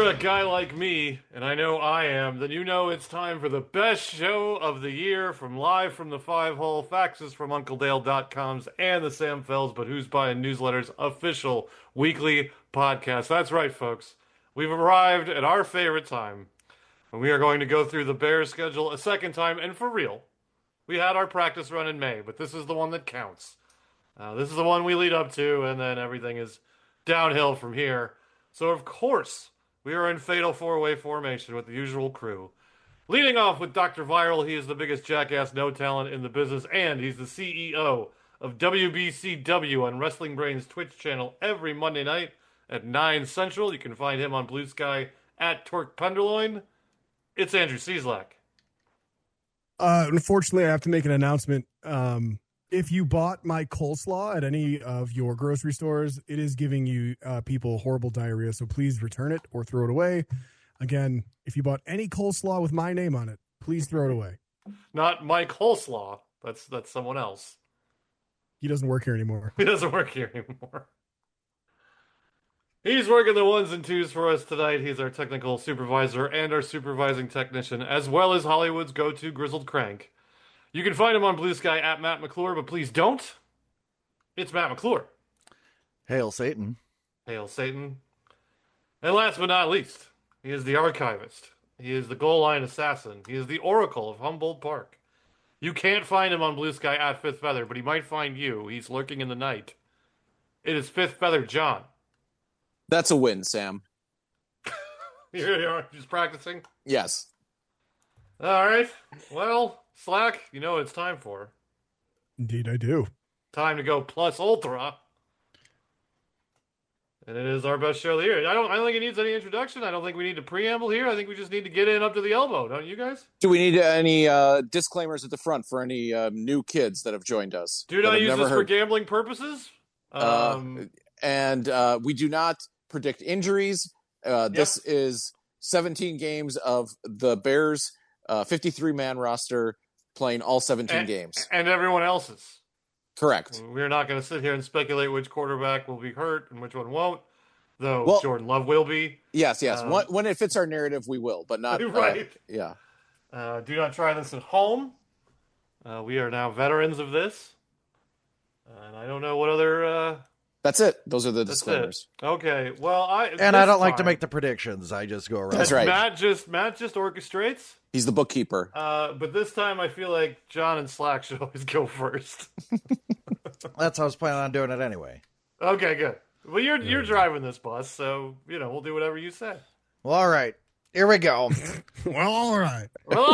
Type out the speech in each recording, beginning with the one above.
you're a guy like me, and I know I am, then you know it's time for the best show of the year from Live from the Five Hole, faxes from UncleDale.com's and the Sam Fells But Who's Buying Newsletter's official weekly podcast. That's right, folks. We've arrived at our favorite time, and we are going to go through the Bears schedule a second time, and for real. We had our practice run in May, but this is the one that counts. This is the one we lead up to, and then everything is downhill from here. So, of course, we are in fatal four-way formation with the usual crew. Leading off with Dr. Viral, he is the biggest jackass no talent in the business, and he's the CEO of WBCW on Wrestling Brain's Twitch channel every Monday night at 9 Central. You can find him on Blue Sky at Torque Penderloin. It's Andrew Cieslak. Unfortunately, I have to make an announcement. If you bought my coleslaw at any of your grocery stores, it is giving you people horrible diarrhea, so please return it or throw it away. Again, if you bought any coleslaw with my name on it, please throw it away. Not Mike Coleslaw. That's someone else. He doesn't work here anymore. He doesn't work here anymore. He's working the ones and twos for us tonight. He's our technical supervisor and our supervising technician, as well as Hollywood's go-to grizzled crank. You can find him on Blue Sky at Matt McClure, but please don't. It's Matt McClure. Hail Satan. Hail Satan. And last but not least, he is the archivist. He is the goal line assassin. He is the oracle of Humboldt Park. You can't find him on Blue Sky at Fifth Feather, but he might find you. He's lurking in the night. It is Fifth Feather John. That's a win, Sam. Here you are, just practicing? Yes. All right. Well, Slack, you know what it's time for. Indeed, I do. Time to go plus ultra. And it is our best show of the year. I don't think it needs any introduction. I don't think we need a preamble here. I think we just need to get in up to the elbow, don't you guys? Do we need any disclaimers at the front for any new kids that have joined us? Do not use this for gambling purposes. And we do not predict injuries. This is 17 games of the Bears' 53-man roster playing all 17 games. And everyone else's. Correct. We're not going to sit here and speculate which quarterback will be hurt and which one won't, though Jordan Love will be. Yes. When it fits our narrative, we will, but not... Right. Yeah. Do not try this at home. We are now veterans of this. And I don't know what other... That's it. Those are the disclaimers. Okay. Well, I don't like to make the predictions. I just go around. That's right. Matt just orchestrates. He's the bookkeeper. But this time I feel like John and Slack should always go first. That's how I was planning on doing it anyway. Okay, good. Well, you're driving this bus, so we'll do whatever you say. Well, all right. Here we go. Well, all right.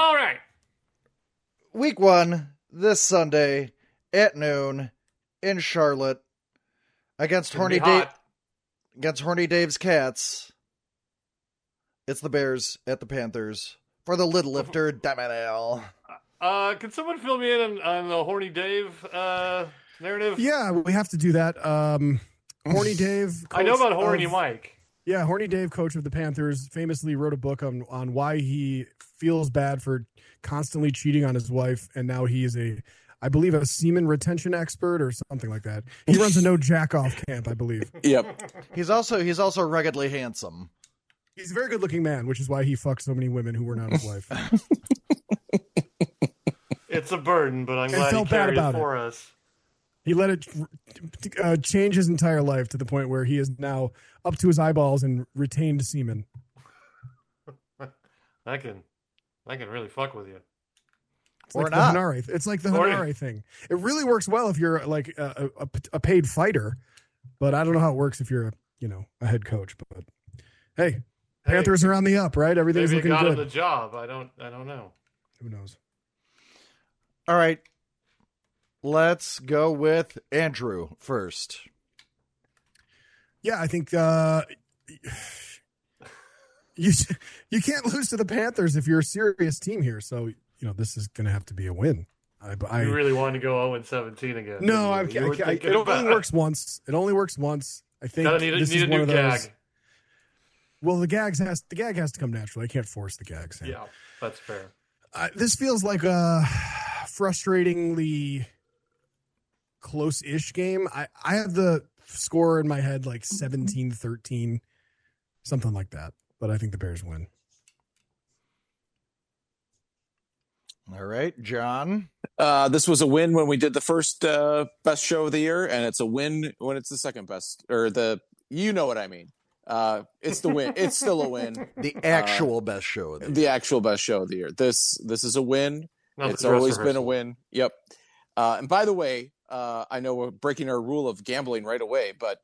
Week 1 this Sunday at noon in Charlotte. Against Horny Dave's Cats, it's the Bears at the Panthers for the lid lifter, Damanel. Can someone fill me in on the Horny Dave narrative? Yeah, we have to do that. Horny Dave. I know about Horny Mike. Yeah, Horny Dave, coach of the Panthers, famously wrote a book on why he feels bad for constantly cheating on his wife, and now he is I believe a semen retention expert or something like that. He runs a no jack off camp, I believe. Yep. He's also ruggedly handsome. He's a very good looking man, which is why he fucked so many women who were not his wife. It's a burden, but I'm glad he carried it for us. He let it change his entire life to the point where he is now up to his eyeballs in retained semen. I can really fuck with you. It's like the Hanare. It's like the Hanare thing. It really works well if you're like a paid fighter, but I don't know how it works if you're a head coach. But hey, Panthers are on the up, right? Everything's looking got good. Him the job. I don't know. Who knows? All right, let's go with Andrew first. Yeah, I think you can't lose to the Panthers if you're a serious team here. So. This is going to have to be a win. You really wanted to go 0-17 again. No, it only works once. It only works once. I think this is one of those. Gag. Well, the gag has to come naturally. I can't force the gags. Yeah, that's fair. This feels like a frustratingly close-ish game. I have the score in my head like 17-13, something like that. but I think the Bears win. All right, John. This was a win when we did the first best show of the year, and it's a win when it's the second best, or you know what I mean. It's the win. It's still a win. The actual best show of the year. The actual best show of the year. This is a win. Not It's the dress always been a rehearsal. win. Yep. And by the way, I know we're breaking our rule of gambling right away, but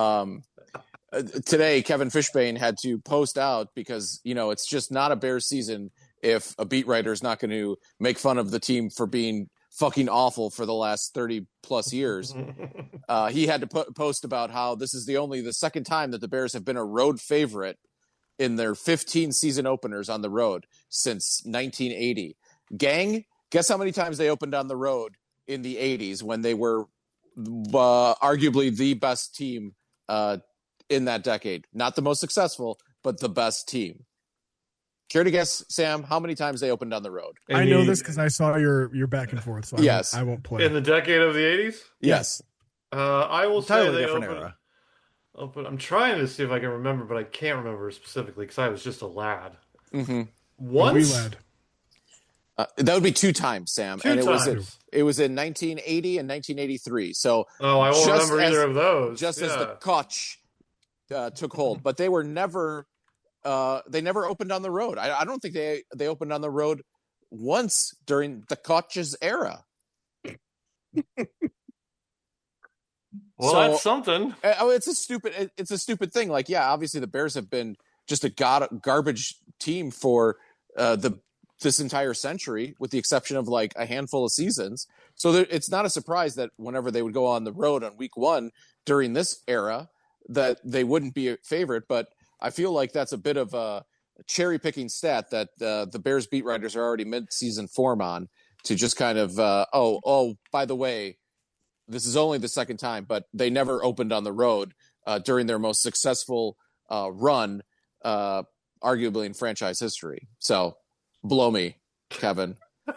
today Kevin Fishbane had to post out because, it's just not a Bears season if a beat writer is not going to make fun of the team for being fucking awful for the last 30 plus years. He had to post about how this is the second time that the Bears have been a road favorite in their 15 season openers on the road since 1980. Gang, guess how many times they opened on the road in the 80s when they were arguably the best team in that decade? Not the most successful, but the best team. Care to guess, Sam, how many times they opened on the road? I know this because I saw your back and forth, so Yes. I won't play. In the decade of the 80s? Yes. I will say Entirely they different opened, era. I'm trying to see if I can remember, but I can't remember specifically because I was just a lad. Mm-hmm. Once? Wee lad. That would be 2 times, Sam. Two and times. It was in 1980 and 1983. So Oh, I won't just remember either as- of those. just as the Koch took hold, but they were never they never opened on the road. I don't think they opened on the road once during the Koch's era. Well, So- that's something. It's a stupid thing. Like, yeah, obviously the Bears have been just a garbage team for this entire century, with the exception of like a handful of seasons. So it's not a surprise that whenever they would go on the road on week 1 during this era, that they wouldn't be a favorite. But I feel like that's a bit of a cherry picking stat that the Bears beat writers are already mid-season form on, to just kind of by the way, this is only the second time, but they never opened on the road during their most successful run, arguably in franchise history. So blow me, Kevin.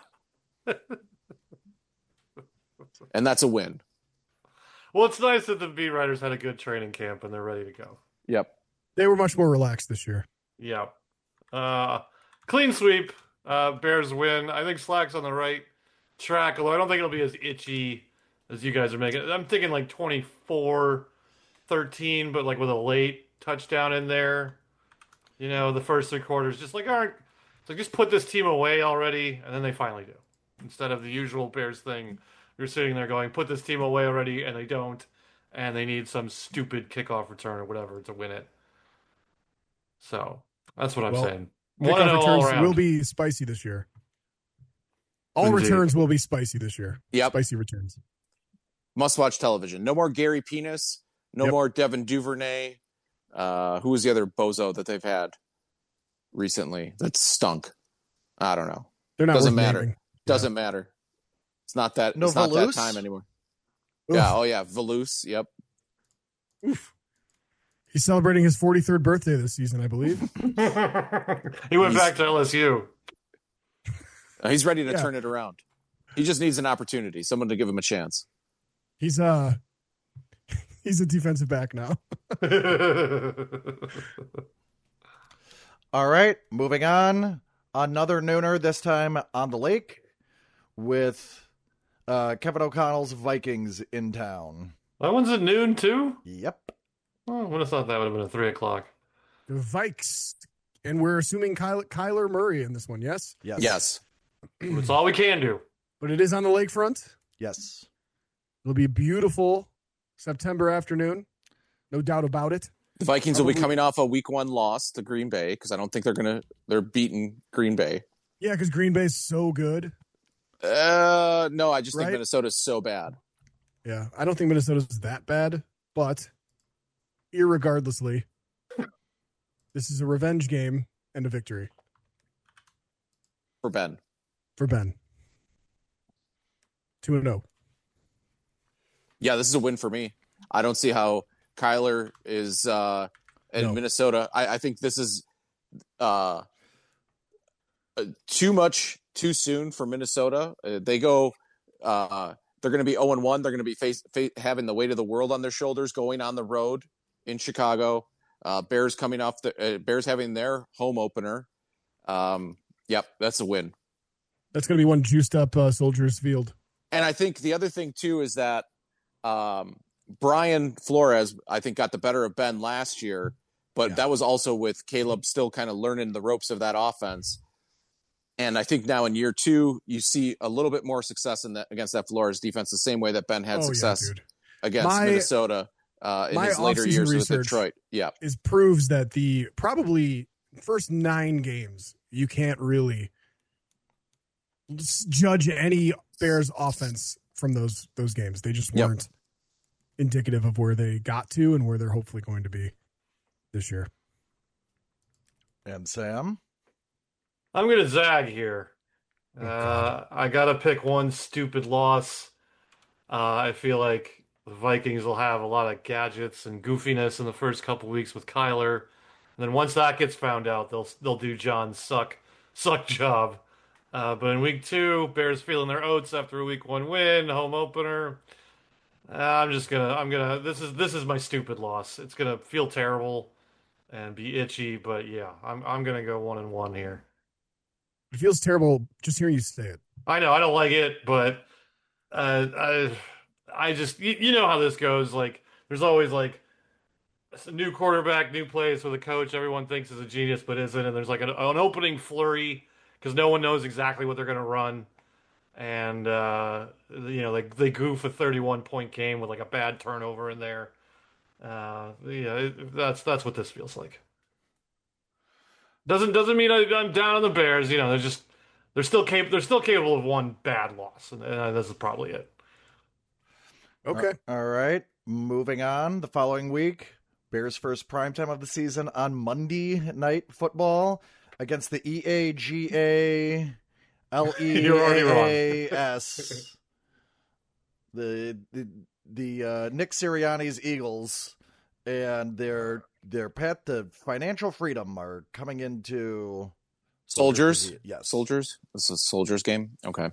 And that's a win. Well, it's nice that the beat writers had a good training camp and they're ready to go. Yep. They were much more relaxed this year. Yeah. Clean sweep. Bears win. I think Slack's on the right track, although I don't think it'll be as itchy as you guys are making it. I'm thinking like 24-13, but like with a late touchdown in there. The first 3 quarters just like, all right, so just put this team away already, and then they finally do. Instead of the usual Bears thing, you're sitting there going, put this team away already, and they don't, and they need some stupid kickoff return or whatever to win it. So that's what I'm saying. Kickoff 1-0 all returns around. will be spicy this year. All Indeed. returns will be spicy this year. Yep. Spicy returns. Must watch television. No more Gary Penis. No Yep. more Devin Duvernay. Who was the other bozo that they've had recently that stunk? I don't know. They're not Doesn't worth matter. naming. Doesn't matter. It's not that. No it's not that Valois? time anymore. Oof. Yeah. Oh yeah. Valois. Yep. He's celebrating his 43rd birthday this season, I believe. He went back to LSU. He's ready to Yeah. turn it around. He just needs an opportunity, someone to give him a chance. He's he's a defensive back now. All right, moving on. Another nooner, this time on the lake, with Kevin O'Connell's Vikings in town. That one's at noon too? Yep. Oh, I would have thought that would have been at 3 o'clock. The Vikes. And we're assuming Kyler Murray in this one, yes? Yes. Yes. That's all we can do. But it is on the lakefront. Yes. It'll be a beautiful September afternoon. No doubt about it. The Vikings will be Probably- coming off a week 1 loss to Green Bay, because I don't think they're beating Green Bay. Yeah, because Green Bay's so good. No, I just think Right? Minnesota's so bad. Yeah, I don't think Minnesota's that bad, but irregardlessly, this is a revenge game and a victory For Ben. for Ben. 2-0. Yeah, this is a win for me. I don't see how Kyler is in No. Minnesota. I think this is too much too soon for Minnesota. They go. They're going to be 0-1. They're going to be having the weight of the world on their shoulders going on the road in Chicago. Bears coming off the Bears having their home opener. Yep, that's a win. That's going to be one juiced up Soldiers Field. And I think the other thing too is that Brian Flores, I think, got the better of Ben last year, but that was also with Caleb still kind of learning the ropes of that offense. And I think now in year 2, you see a little bit more success against that Flores defense, the same way that Ben had success against Minnesota in his later years with Detroit. Yeah, proves that the probably first 9 games you can't really judge any Bears offense from those games. They just weren't indicative of where they got to and where they're hopefully going to be this year. And Sam? I'm going to zag here. I got to pick one stupid loss. I feel like the Vikings will have a lot of gadgets and goofiness in the first couple weeks with Kyler. And then once that gets found out, they'll do John's suck job. But in week 2, Bears feeling their oats after a week 1 win, home opener. This is my stupid loss. It's gonna feel terrible and be itchy, but yeah, I'm gonna go 1-1 here. It feels terrible just hearing you say it. I know I don't like it, but I just you know how this goes. Like there's always like a new quarterback, new plays with a coach everyone thinks is a genius but isn't, and there's like an opening flurry because no one knows exactly what they're gonna run. And, they goof a 31-point game with like a bad turnover in there. That's what this feels like. Doesn't mean I'm down on the Bears. They're still capable of one bad loss, and this is probably it. Okay. All right. Moving on. The following week, Bears' first primetime of the season on Monday Night Football against the EAGA. LEAS, the Nick Sirianni's Eagles, and their path to financial freedom are coming into Soldiers. Yes, Soldiers. This is a Soldiers game. Okay.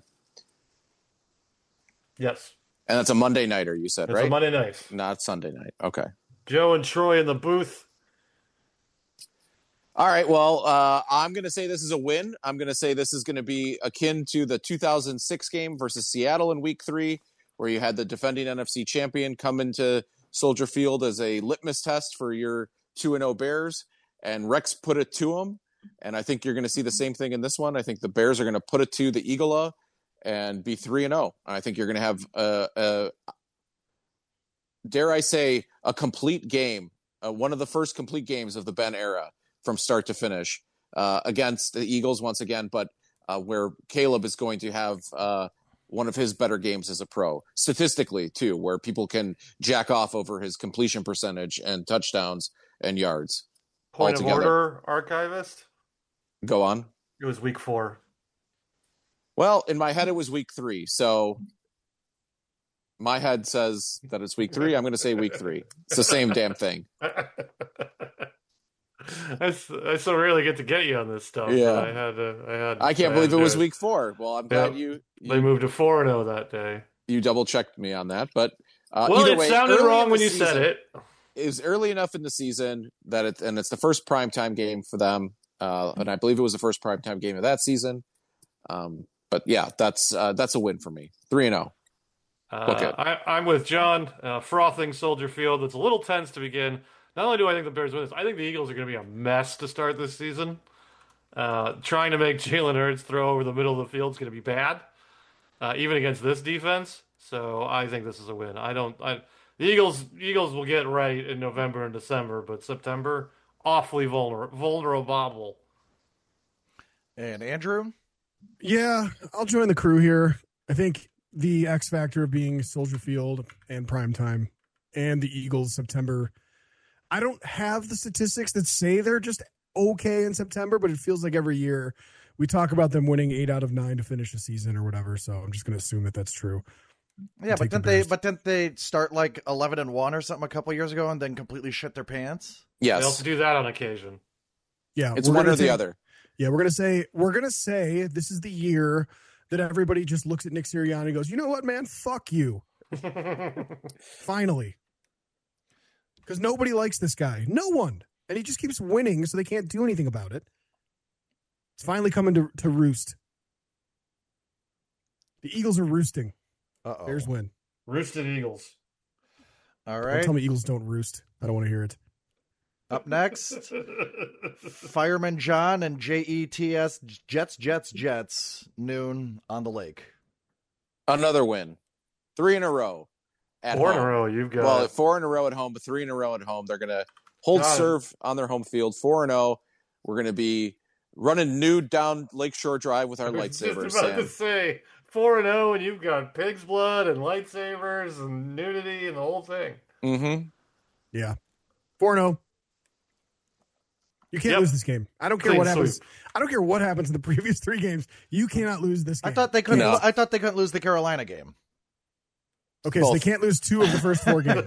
Yes, and that's a Monday nighter. You said right? It's a Monday night, not Sunday night. Okay. Joe and Troy in the booth. All right, well, I'm going to say this is a win. I'm going to say this is going to be akin to the 2006 game versus Seattle in week 3, where you had the defending NFC champion come into Soldier Field as a litmus test for your 2-0 Bears, and Rex put it to them. And I think you're going to see the same thing in this one. I think the Bears are going to put it to the Eagle and be 3-0. I think you're going to have, dare I say, a complete game, one of the first complete games of the Ben era, from start to finish against the Eagles once again, but where Caleb is going to have one of his better games as a pro, statistically too, where people can jack off over his completion percentage and touchdowns and yards. Point altogether. Of order, archivist? Go on. It was week 4. Well, in my head, it was week 3. So my head says that it's week 3. I'm going to say week 3. It's the same damn thing. I so rarely get to get you on this stuff. Yeah, I can't believe it was week 4. Well, I'm glad they moved to 4-0 that day. You double checked me on that, but it sounded wrong when you said it. It was early enough in the season that it's the first primetime game for them, and I believe it was the first primetime game of that season. But yeah, that's a win for me. 3-0. I'm with John. Frothing Soldier Field. It's a little tense to begin. Not only do I think the Bears win this, I think the Eagles are going to be a mess to start this season. Trying to make Jalen Hurts throw over the middle of the field is going to be bad, even against this defense. So I think this is a win. The Eagles will get right in November and December, but September, awfully vulnerable. And Andrew? Yeah, I'll join the crew here. I think the X factor of being Soldier Field and primetime and the Eagles September. I don't have the statistics that say they're just okay in September, but it feels like every year we talk about them winning 8 out of 9 to finish the season or whatever. So I'm just going to assume that that's true. Yeah, but didn't they start like 11-1 or something a couple years ago and then completely shit their pants? Yes, they also do that on occasion. Yeah, it's one or the other. Yeah, we're gonna say this is the year that everybody just looks at Nick Sirianni and goes, you know what, man, fuck you. Finally. Because nobody likes this guy. No one. and he just keeps winning, so they can't do anything about it. It's finally coming to roost. The Eagles are roosting. Uh-oh. Bears win. Roosted Eagles. All Don't right. tell me Eagles don't roost. I don't want to hear it. Up next, Fireman John and JETS Jets noon on the lake. Another win. 3 in a row. At 4 home. in a row. You've got. Well, 4 in a row at home, but 3 in a row at home. They're going to hold serve on their home field. 4-0. We're going to be running nude down Lakeshore Drive with our lightsabers. I was just about to say 4-0, and you've got pig's blood and lightsabers and nudity and the whole thing. Mm-hmm. Yeah. 4-0. You can't lose this game. I don't care Clean what happens. sweep. I don't care what happens in the previous 3 games. You cannot lose this game. I thought they couldn't lose the Carolina game. Okay, so they can't lose 2 of the first 4 games.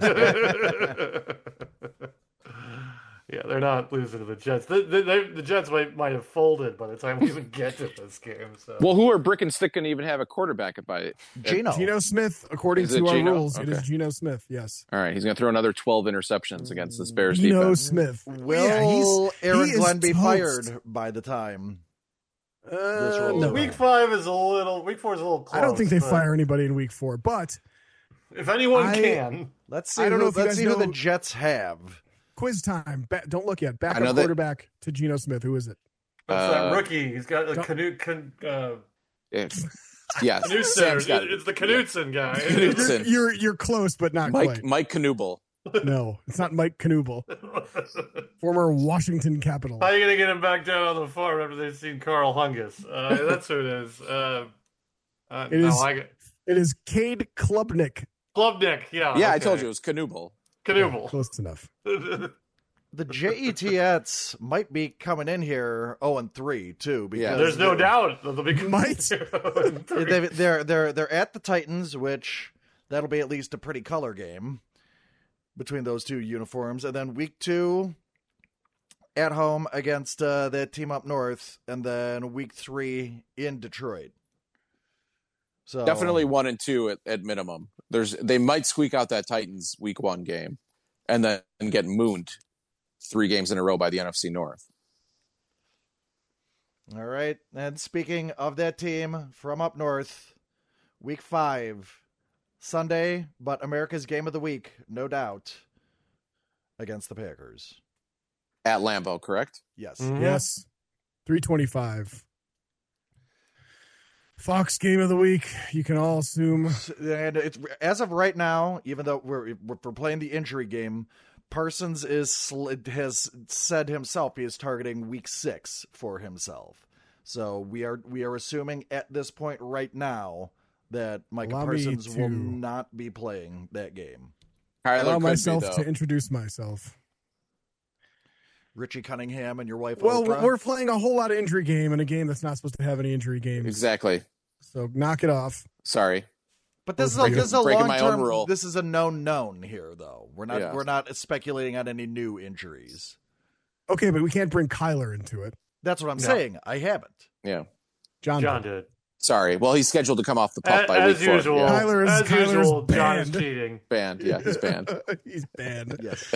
Yeah, they're not losing to the Jets. The Jets might have folded by the time we even get to this game. So. Well, who are Brick and Stick going to even have a quarterback by? Geno Smith, according Is it to our Geno? rules, Okay. it is Geno Smith, yes. All right, he's going to throw another 12 interceptions against this Bears Geno defense. Smith. Will Aaron he is Glenn be toast. fired by the time? rolls No. around? Week 4 is a little close. I don't think they but fire anybody in week 4, but If anyone can. Let's see. I don't know if you let's guys see who know- the Jets have. quiz time. Don't look yet. I Backup know that- quarterback to Geno Smith. Who is it? That's that rookie. He's got a Don't- Yes, Knutson. Sam's got it. It's the Knutson guy. Knutson. You're close, but not quite. Mike Knuble. No, it's not Mike Knuble, former Washington Capital. How are you going to get him back down on the farm after they've seen Carl Hungus? That's who it is. It is Cade Klubnik. Klubnik, yeah. Yeah, I okay. told you it was Knuble. Knuble. Close enough. The Jets might be coming in here 0-3 too. Because Yeah. There's no doubt that they'll be Might. they're at the Titans, which that'll be at least a pretty color game between those 2 uniforms, and then week 2 at home against that team up north, and then week 3 in Detroit. So Definitely 1 and 2 at minimum. They might squeak out that Titans week 1 game and then get mooned 3 games in a row by the NFC North. All right. And speaking of that team from up north, week 5, Sunday, but America's game of the week, no doubt, against the Packers. At Lambeau, correct? Yes. Mhm. Yes, 325. Fox game of the week. You can all assume. And it's as of right now, even though we're playing the injury game, Parsons has said himself he is targeting week 6 for himself. So we are assuming at this point right now that Micah Allow me Parsons will to- not be playing that game. Kyler Allow could myself be, to though. introduce myself. Richie Cunningham and your wife. Well, Oprah. we're playing a whole lot of injury game in a game that's not supposed to have any injury games. Exactly. So knock it off. Sorry. But this is Breaking- a breaking long my own term. rule. This is a known here, though. We're Yeah. not speculating on any new injuries. Okay, but we can't bring Kyler into it. That's what I'm No. saying. I haven't. Yeah. John did. Sorry. Well, he's scheduled to come off the pup by As week 4. usual. Yeah. Kyler's John is banned. cheating. Banned. Yeah, he's banned. He's banned. Yes.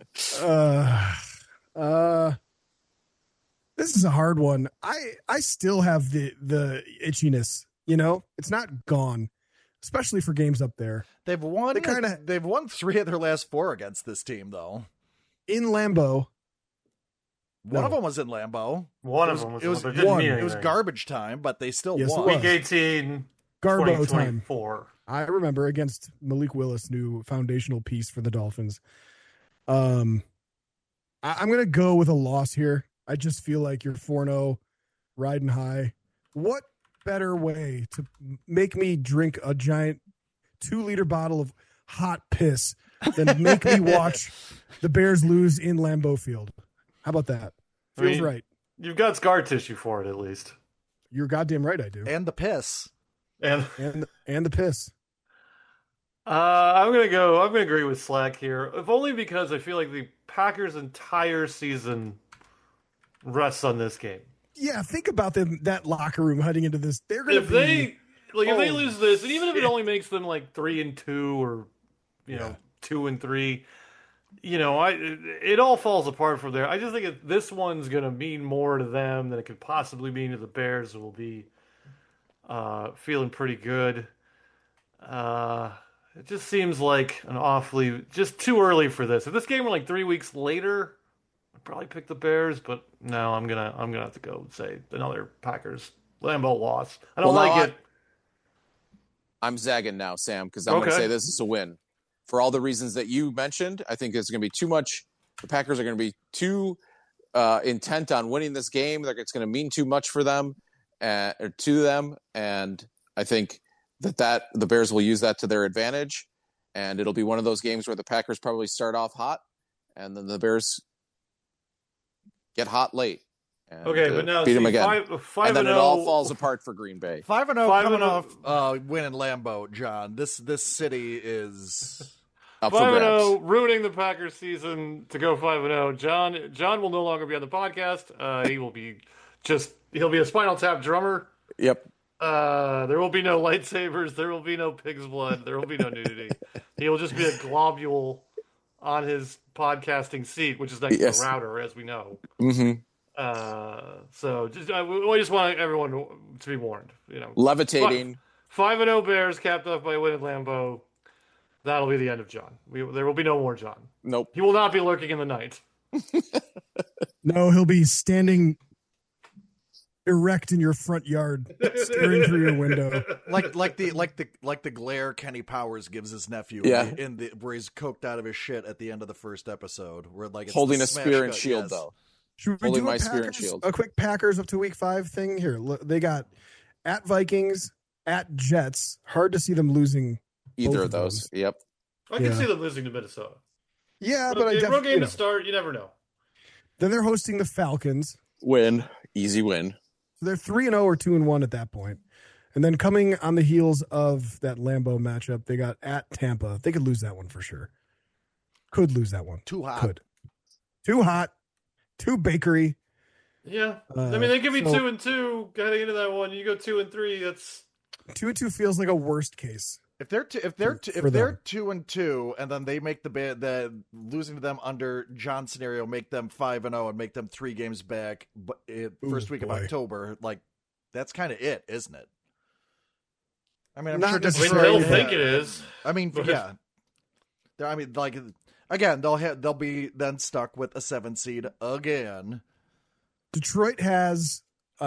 This is a hard one. I still have the itchiness. You know, it's not gone, especially for games up there They've won. They They've won 3 of their last 4 against this team, though. in Lambeau. One No. of them was in Lambeau. One It of was- them was it was one, but it didn't one. mean It was anything. garbage time, but they still Yes, it won. was. Week 18, Garbo time. 2024. I remember against Malik Willis, new foundational piece for the Dolphins. I'm going to go with a loss here. I just feel like you're 4-0, riding high. What better way to make me drink a giant 2-liter bottle of hot piss than make me watch the Bears lose in Lambeau Field? How about that? I Feels mean- right. You've got scar tissue for it, at least. You're goddamn right, I do. And the piss. And And the piss. I'm gonna agree with Slack here, if only because I feel like the Packers' entire season rests on this game. Yeah, think about that locker room heading into this. They're going to If be. they lose this, and even if it only makes them like 3-2 or 2-3, it all falls apart from there. I just think this one's going to mean more to them than it could possibly mean to the Bears, who will be feeling pretty good. It just seems like just too early for this. If this game were like 3 weeks later, I'd probably pick the Bears. But no, I'm gonna have to go and say another Packers Lambeau loss. I don't like it. I'm zagging now, Sam, because I'm going to say this is a win. For all the reasons that you mentioned, I think it's going to be too much. The Packers are going to be too intent on winning this game. It's going to mean too much for them, or to them. And I think that the Bears will use that to their advantage. And it'll be one of those games where the Packers probably start off hot, and then the Bears get hot late. And, but now beat them again. 5-0, and then it all falls apart for Green Bay. 5-0 coming off win in Lambeau, John. This city is 5-0, ruining the Packers season to go 5-0. John will no longer be on the podcast. He'll be a Spinal Tap drummer. Yep. There will be no lightsabers. There will be no pig's blood. There will be no nudity. He will just be a globule on his podcasting seat, which is next to the router, as we know. Mm-hmm. So we just want everyone to be warned. Levitating. 5-0 Bears capped off by a win at Lambeau. That'll be the end of John. There will be no more John. Nope. He will not be lurking in the night. No, he'll be standing erect in your front yard, staring through your window, like the glare Kenny Powers gives his nephew. Where he's coked out of his shit at the end of the first episode, where it's holding a spear and shield though. Should we do a quick Packers up to week 5 thing here? Look, they got at Vikings, at Jets. Hard to see them losing either of those. Yep. I can see them losing to Minnesota. Yeah, but road game to start, you never know. Then they're hosting the Falcons. Easy win. So they're 3-0 or 2-1 at that point. And then coming on the heels of that Lambeau matchup, they got at Tampa. They could lose that one for sure. Could lose that one. Too hot. Could. Too hot. Too bakery. Yeah. They give me 2-2 getting into that one. You go 2-3. That's 2-2 feels like a worst case. If they're 2-2, and then they make the losing to them under John's scenario, make them 5-0 and make them 3 games back, but first week of October, that's kind of it, isn't it? I mean, I'm Not sure they'll think it is. I mean, yeah. Again, they'll be then stuck with a 7 seed again. Detroit has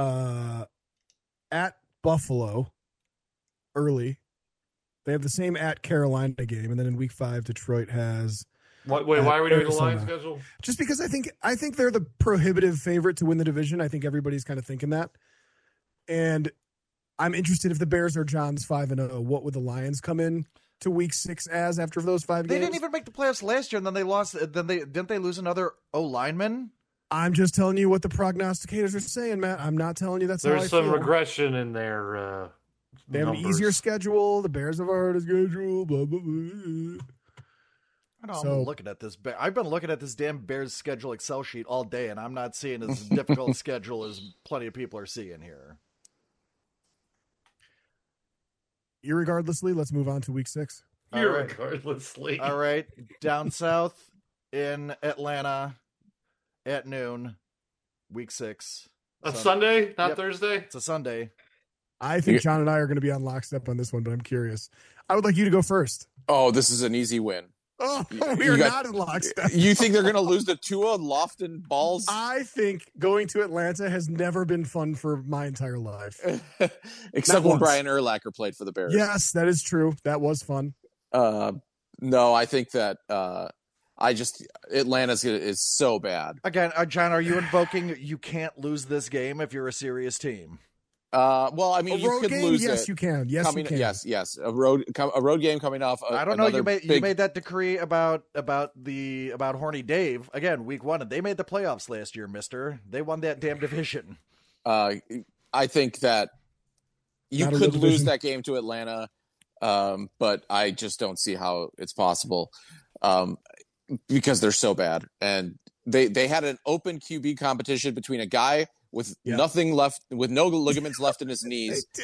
at Buffalo early. They have the same at Carolina game, and then in week 5, Detroit has. Why are we doing the line schedule? Just because I think they're the prohibitive favorite to win the division. I think everybody's kind of thinking that, and I'm interested if the Bears are John's 5-0. What would the Lions come in to week 6 as after those 5 games? They didn't even make the playoffs last year, and then they lost. Didn't they lose another O-lineman? I'm just telling you what the prognosticators are saying, Matt. I'm not telling you that's. There's some regression in their. They have an easier schedule. The Bears have a harder schedule. Blah blah blah. I know. I'm looking at this. I've been looking at this damn Bears schedule Excel sheet all day, and I'm not seeing as difficult a schedule as plenty of people are seeing here. Irregardlessly, let's move on to week 6. Irregardlessly. All right. Down south in Atlanta at noon, week 6. A Sunday, not Thursday? It's a Sunday. I think John and I are going to be on lockstep on this one, but I'm curious. I would like you to go first. Oh, this is an easy win. Oh, we're not in lockstep. You think they're going to lose to Tua, Lofton, Balls? I think going to Atlanta has never been fun for my entire life. Except when Brian Urlacher played for the Bears. Yes, that is true. That was fun. No, I think that Atlanta is so bad. Again, John, are you invoking you can't lose this game if you're a serious team? Well, I mean, you could game? lose yes, it. You can. Yes, you can. Yes. A road game coming off. I don't know. You made that decree about Horny Dave again, week 1, and they made the playoffs last year, Mister. They won that damn division. I think that you could lose that game to Atlanta, but I just don't see how it's possible because they're so bad, and they had an open QB competition between a guy with nothing left, with no ligaments left in his knees,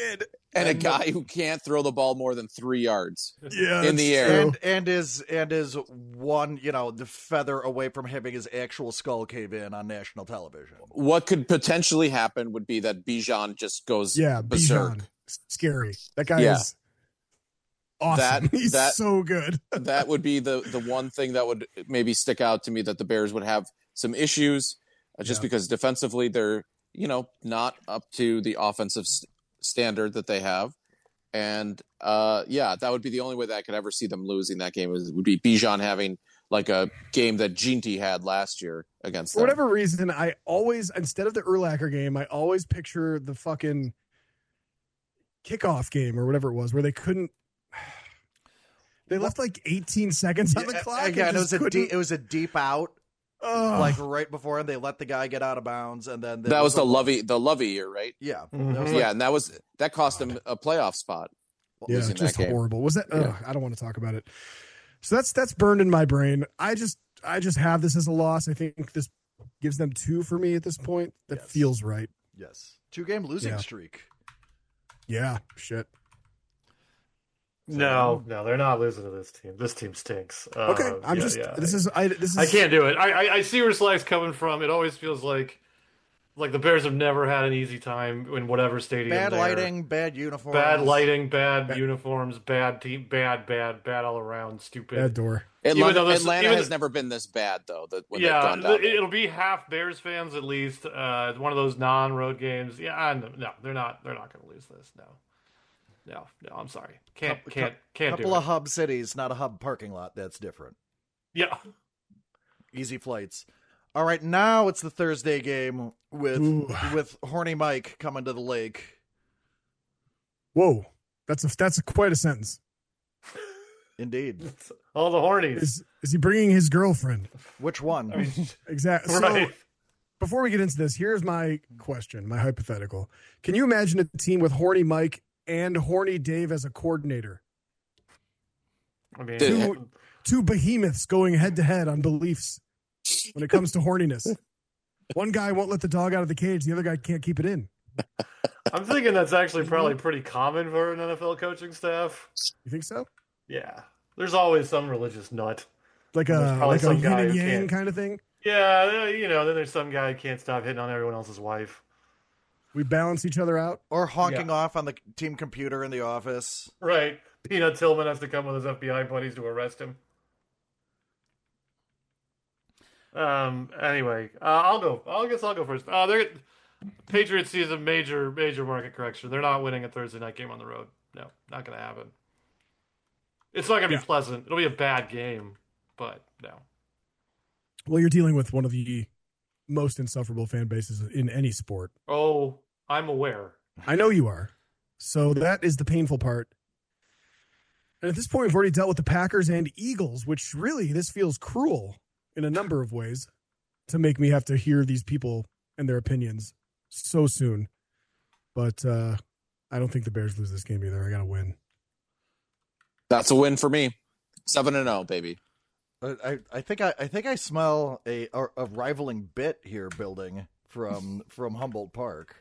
and a guy who can't throw the ball more than 3 yards in the true. air. And is one, the feather away from having his actual skull cave in on national television. What could potentially happen would be that Bijan just goes berserk. Bijan. Scary. That guy is awesome. He's so good. That would be the one thing that would maybe stick out to me, that the Bears would have some issues just because defensively they're, not up to the offensive standard that they have. And that would be the only way that I could ever see them losing that game, would be Bijan having like a game that Ginty had last year against them. For whatever reason, I always, instead of the Urlacher game, I always picture the fucking kickoff game or whatever it was, where they couldn't. They left like 18 seconds on the clock. Yeah, it was a deep out, like right before, and they let the guy get out of bounds, and then that was the Lovey year, right? Yeah, and that cost him a playoff spot. Yeah, just horrible. Was that? I don't want to talk about it. So that's burned in my brain. I just have this as a loss. I think this gives them 2 for me at this point. That feels right. Yes, 2-game losing streak. Yeah, shit. No, they're not losing to this team. This team stinks. Okay, This is. I can't do it. I see where Sly's coming from. It always feels like the Bears have never had an easy time in whatever stadium. Bad lighting, bad uniforms. Bad lighting, bad uniforms, bad team, bad all around, stupid. Bad door. Atlanta has never been this bad, though. When they've gone down. It'll be half Bears fans at least. It's one of those non-road games. Yeah, no, they're not going to lose this. No, I'm sorry. Can't do it. Couple of hub cities, not a hub parking lot. That's different. Yeah. Easy flights. All right, now it's the Thursday game with Horny Mike coming to the lake. Whoa, that's quite a sentence. Indeed. All the hornies. Is he bringing his girlfriend? Which one? Exactly. Right. So, before we get into this, here's my question, my hypothetical. Can you imagine a team with Horny Mike and Horny Dave as a coordinator? I mean, two behemoths going head to head on beliefs when it comes to horniness. One guy won't let the dog out of the cage. The other guy can't keep it in. I'm thinking that's actually probably pretty common for an NFL coaching staff. You think so? Yeah. There's always some religious nut. Like a yin and yang kind of thing? Yeah, then there's some guy who can't stop hitting on everyone else's wife. We balance each other out? Or honking off on the team computer in the office. Right. Peanut Tillman has to come with his FBI buddies to arrest him. Anyway, I'll go. I guess I'll go first. Patriots sees a major market correction. They're not winning a Thursday night game on the road. No, not going to happen. It's not going to be pleasant. It'll be a bad game, but no. Well, you're dealing with one of the most insufferable fan bases in any sport. Oh, I'm aware. I know you are. So that is the painful part. And at this point, we've already dealt with the Packers and Eagles, which really, this feels cruel in a number of ways to make me have to hear these people and their opinions so soon. But I don't think the Bears lose this game either. I got to win. That's a win for me. 7-0, baby. I think I smell a rivaling bit here building from Humboldt Park.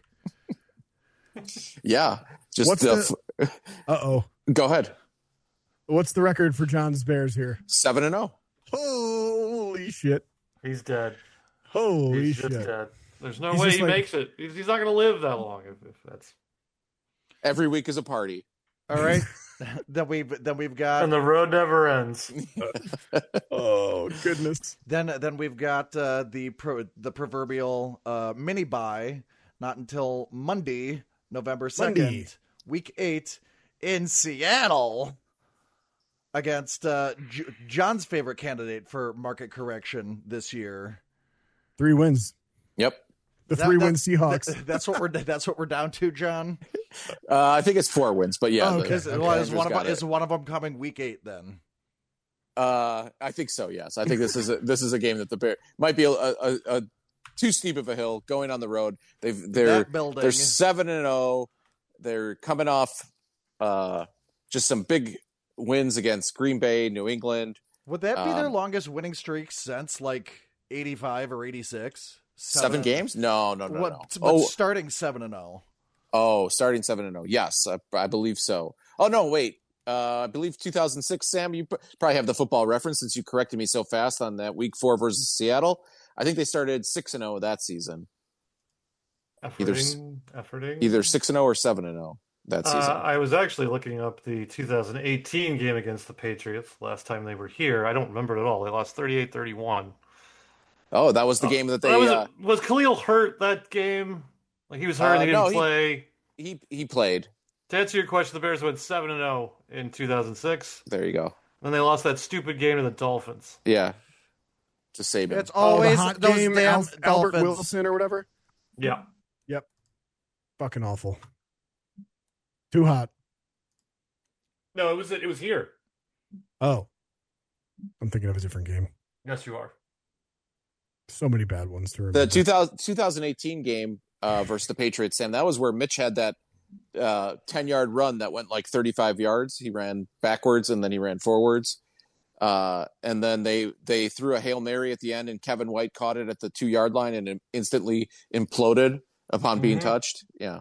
Yeah, just Uh-oh. Go ahead. What's the record for John's Bears here? 7-0. Holy shit! He's dead. Holy shit! He's dead. There's no way he makes it. He's not going to live that long. If that's every week is a party. All right. Then we've got, and the road never ends. Oh goodness! Then we've got the proverbial mini bye, not until Monday, November 2nd, week 8 in Seattle, against John's favorite candidate for market correction this year. 3 wins. Yep. The 3-win Seahawks. That's what we're down to, John. I think it's 4 wins, but yeah. Oh, okay. Is one of them coming week 8 then? I think so. Yes, I think this is a game that the Bears might be a too steep of a hill going on the road. They're 7-0. They're coming off just some big wins against Green Bay, New England. Would that be their longest winning streak since like 85 or 86? 7 games? No. But starting 7-0. Oh, starting 7-0. Yes, I believe so. Oh, no, wait. I believe 2006, Sam, you probably have the Football Reference since you corrected me so fast on that Week 4 versus Seattle. I think they started 6-0 that season. Efforting. Either 6-0 or 7-0 that season. I was actually looking up the 2018 game against the Patriots last time they were here. I don't remember it at all. They lost 38-31. Oh, that was the game that they... was Khalil hurt that game? Like he was hurt and he didn't play? He played. To answer your question, the Bears went 7-0 in 2006. There you go. Then they lost that stupid game to the Dolphins. Yeah. To save it. It's always the hot those game, damn Albert Dolphins. Wilson or whatever. Yeah. Yep. Fucking awful. Too hot. No, it was here. Oh. I'm thinking of a different game. Yes, you are. So many bad ones to remember. The 2018 game versus the Patriots, Sam, that was where Mitch had that 10-yard run that went like 35 yards. He ran backwards and then he ran forwards. And then they threw a Hail Mary at the end and Kevin White caught it at the 2-yard line and it instantly imploded upon being touched. Yeah.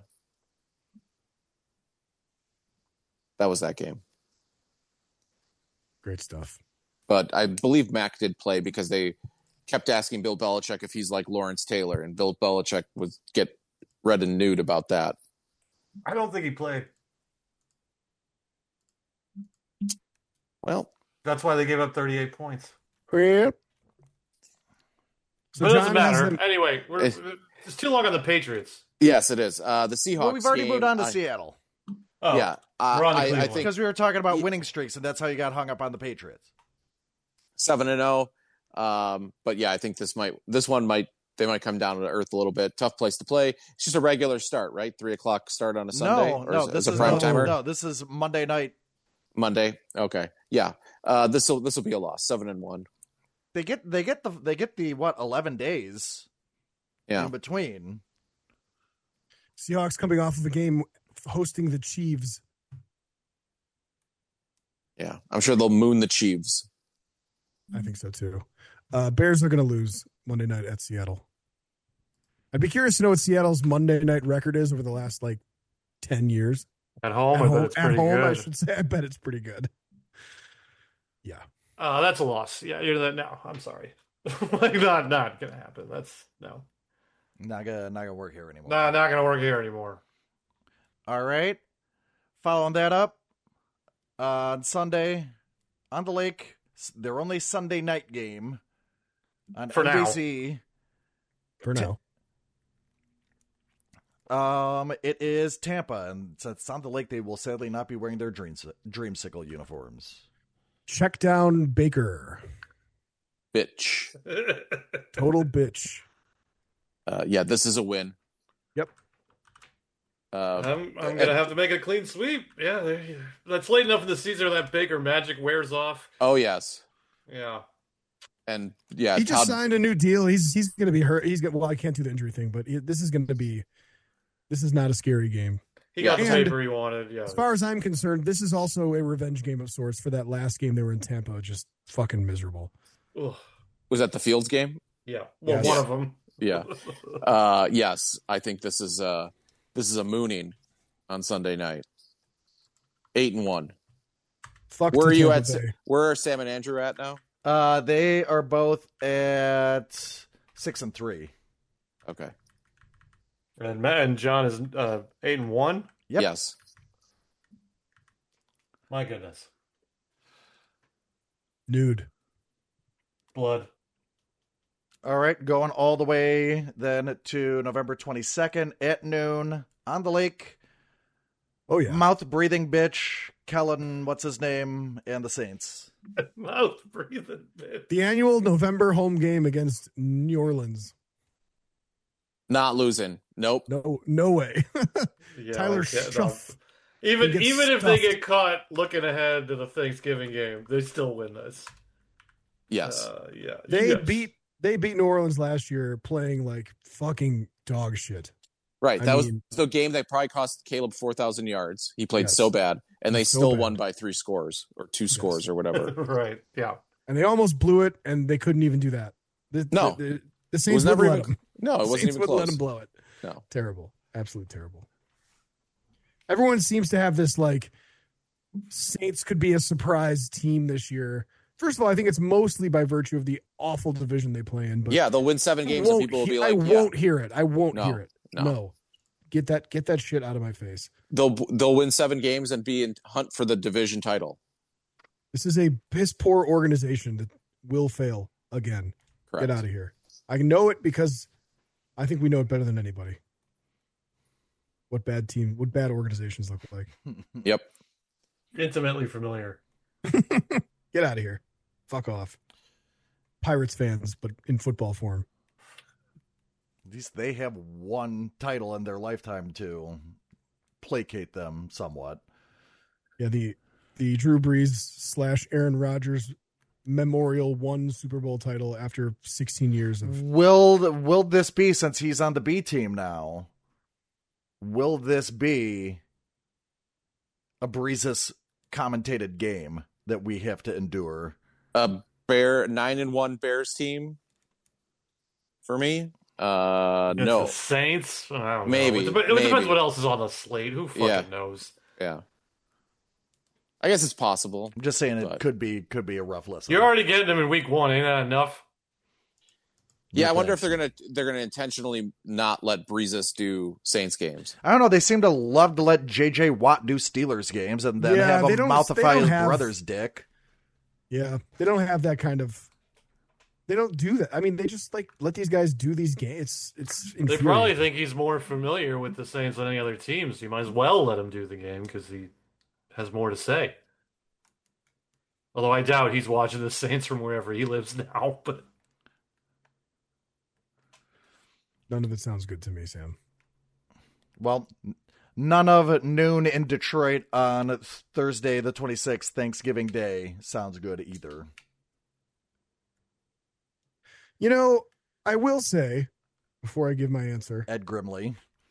That was that game. Great stuff. But I believe Mac did play because they kept asking Bill Belichick if he's like Lawrence Taylor, and Bill Belichick would get red and nude about that. I don't think he played. Well, that's why they gave up 38 points. Yeah. So but it doesn't matter. Anyway, it's too long on the Patriots. Yes, it is. The Seahawks. Well, we've already moved on to Seattle. Oh, yeah, I think because we were talking about winning streaks, and that's how you got hung up on the Patriots. 7-0. But yeah, I think they might come down to earth a little bit. Tough place to play. It's just a regular start, right? 3:00 start on a Sunday. No, this is a prime timer. No, this is Monday night. Monday. Okay, yeah. This will be a loss. 7-1. They get the what 11 days. Yeah. In between. Seahawks coming off of a game hosting the Chiefs. Yeah, I'm sure they'll moon the Chiefs. I think so too. Bears are going to lose Monday night at Seattle. I'd be curious to know what Seattle's Monday night record is over the last 10 years. At home, I bet it's pretty good. I should say. I bet it's pretty good. Yeah. That's a loss. Yeah, you're that now. I'm sorry. Not gonna happen. That's no. Not gonna work here anymore. Not gonna work here anymore. All right. Following that up, on Sunday, on the lake, their only Sunday night game on For NBC. Now. For now. It is Tampa, and since it's on the lake, they will sadly not be wearing their Dreamsicle uniforms. Check down Baker. Bitch. Total bitch. Yeah, this is a win. Yep. I'm gonna have to make a clean sweep. Yeah, that's late enough in the season that Baker magic wears off. Oh yes. Yeah. And yeah, he just signed a new deal. He's going to be hurt. I can't do the injury thing, but this is not a scary game. He got the paper he wanted. Yeah. As far as I'm concerned, this is also a revenge game of sorts for that last game they were in Tampa. Just fucking miserable. Ugh. Was that the Fields game? Yeah. Well, one of them. Yeah. Yes, I think this is a mooning on Sunday night. 8-1. Fuck. Where are you at? Where are Sam and Andrew at now? They are both at 6-3. Okay. And Matt and John is 8-1. Yep. Yes. My goodness. Nude. Blood. All right, going all the way then to November 22nd at noon on the lake. Oh yeah. Mouth breathing bitch, Kellen, what's his name, and the Saints. Mouth breathing bitch. The annual November home game against New Orleans. Not losing. Nope. No way. Yeah, Tyler Schuff. Even if they get caught looking ahead to the Thanksgiving game, they still win this. Yes. Yeah. They beat New Orleans last year playing like fucking dog shit. Right. That was the game that probably cost Caleb 4,000 yards. He played so bad, and they still won by 3 scores or 2 scores or whatever. Right. Yeah. And they almost blew it, and they couldn't even do that. The Saints never wouldn't even. let them. No, it wasn't even close. Let them blow it. No. Terrible. Absolutely terrible. Everyone seems to have this like Saints could be a surprise team this year. First of all, I think it's mostly by virtue of the awful division they play in. But yeah, they'll win 7 games and people will be like, I won't hear it. I won't hear it. No. No. Get that shit out of my face. They'll win 7 games and be in hunt for the division title. This is a piss poor organization that will fail again. Correct. Get out of here. I know it because I think we know it better than anybody. What bad organizations look like. Yep. Intimately familiar. Get out of here. Fuck off. Pirates fans, but in football form. At least they have one title in their lifetime to placate them somewhat. Yeah, the Drew Brees / Aaron Rodgers Memorial one Super Bowl title after 16 years of. Will this be, since he's on the B team now, will this be a Breezes commentated game that we have to endure? A 9-1 Bears team for me. No. The Saints. I don't maybe know. It depends what else is on the slate. Who fucking knows? Yeah. I guess it's possible. I'm just saying it could be a rough listen. You're already getting them in week 1. Ain't that enough? Yeah, I wonder if they're gonna intentionally not let Breezes do Saints games. I don't know. They seem to love to let J.J. Watt do Steelers games and then have him mouthify his brother's dick. Yeah, they don't have that kind of. They don't do that. I mean, they just like let these guys do these games. It's they probably think he's more familiar with the Saints than any other teams. You might as well let him do the game because he has more to say. Although I doubt he's watching the Saints from wherever he lives now. But none of it sounds good to me, Sam. Well, none of noon in Detroit on Thursday, the 26th, Thanksgiving Day, sounds good either. You know, I will say, before I give my answer, Ed Grimley,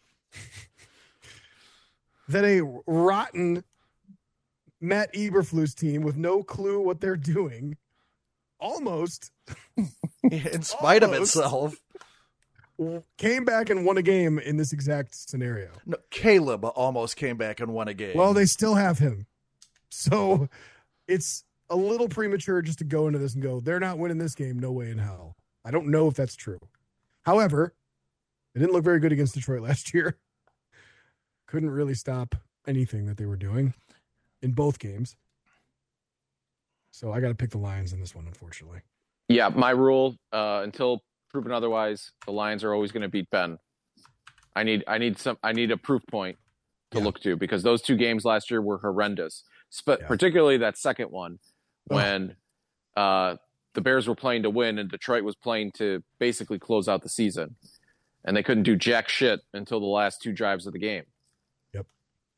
that a rotten Matt Eberflus team with no clue what they're doing, almost, in spite of itself, came back and won a game in this exact scenario. No, Caleb almost came back and won a game. Well, they still have him. So it's a little premature just to go into this and go, they're not winning this game, no way in hell. I don't know if that's true. However, they didn't look very good against Detroit last year. Couldn't really stop anything that they were doing in both games. So I got to pick the Lions in this one, unfortunately. Yeah, my rule, until proven otherwise, the Lions are always going to beat Ben. I need a proof point to look to, because those 2 games last year were horrendous. Particularly that second one when the Bears were playing to win and Detroit was playing to basically close out the season. And they couldn't do jack shit until the last 2 drives of the game. Yep.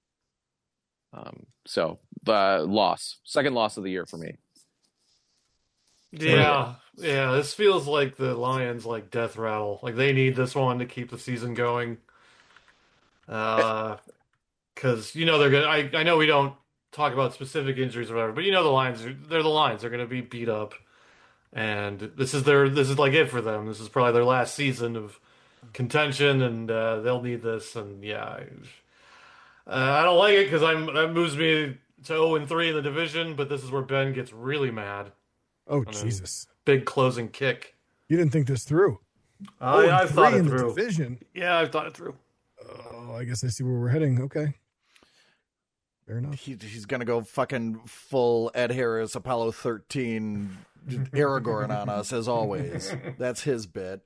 So the second loss of the year for me. Yeah. This feels like the Lions like death rattle. Like they need this one to keep the season going. Because they're gonna. I know we don't talk about specific injuries or whatever, but the Lions. They're the Lions. They're going to be beat up, and this is like it for them. This is probably their last season of contention, and they'll need this. And I don't like it because that moves me to 0-3 in the division. But this is where Ben gets really mad. Oh Jesus! Big closing kick. You didn't think this through. I've thought it through. Division. Yeah, I've thought it through. Oh, I guess I see where we're heading. Okay. Fair enough. He's going to go fucking full Ed Harris, Apollo 13, Aragorn on us, as always. That's his bit.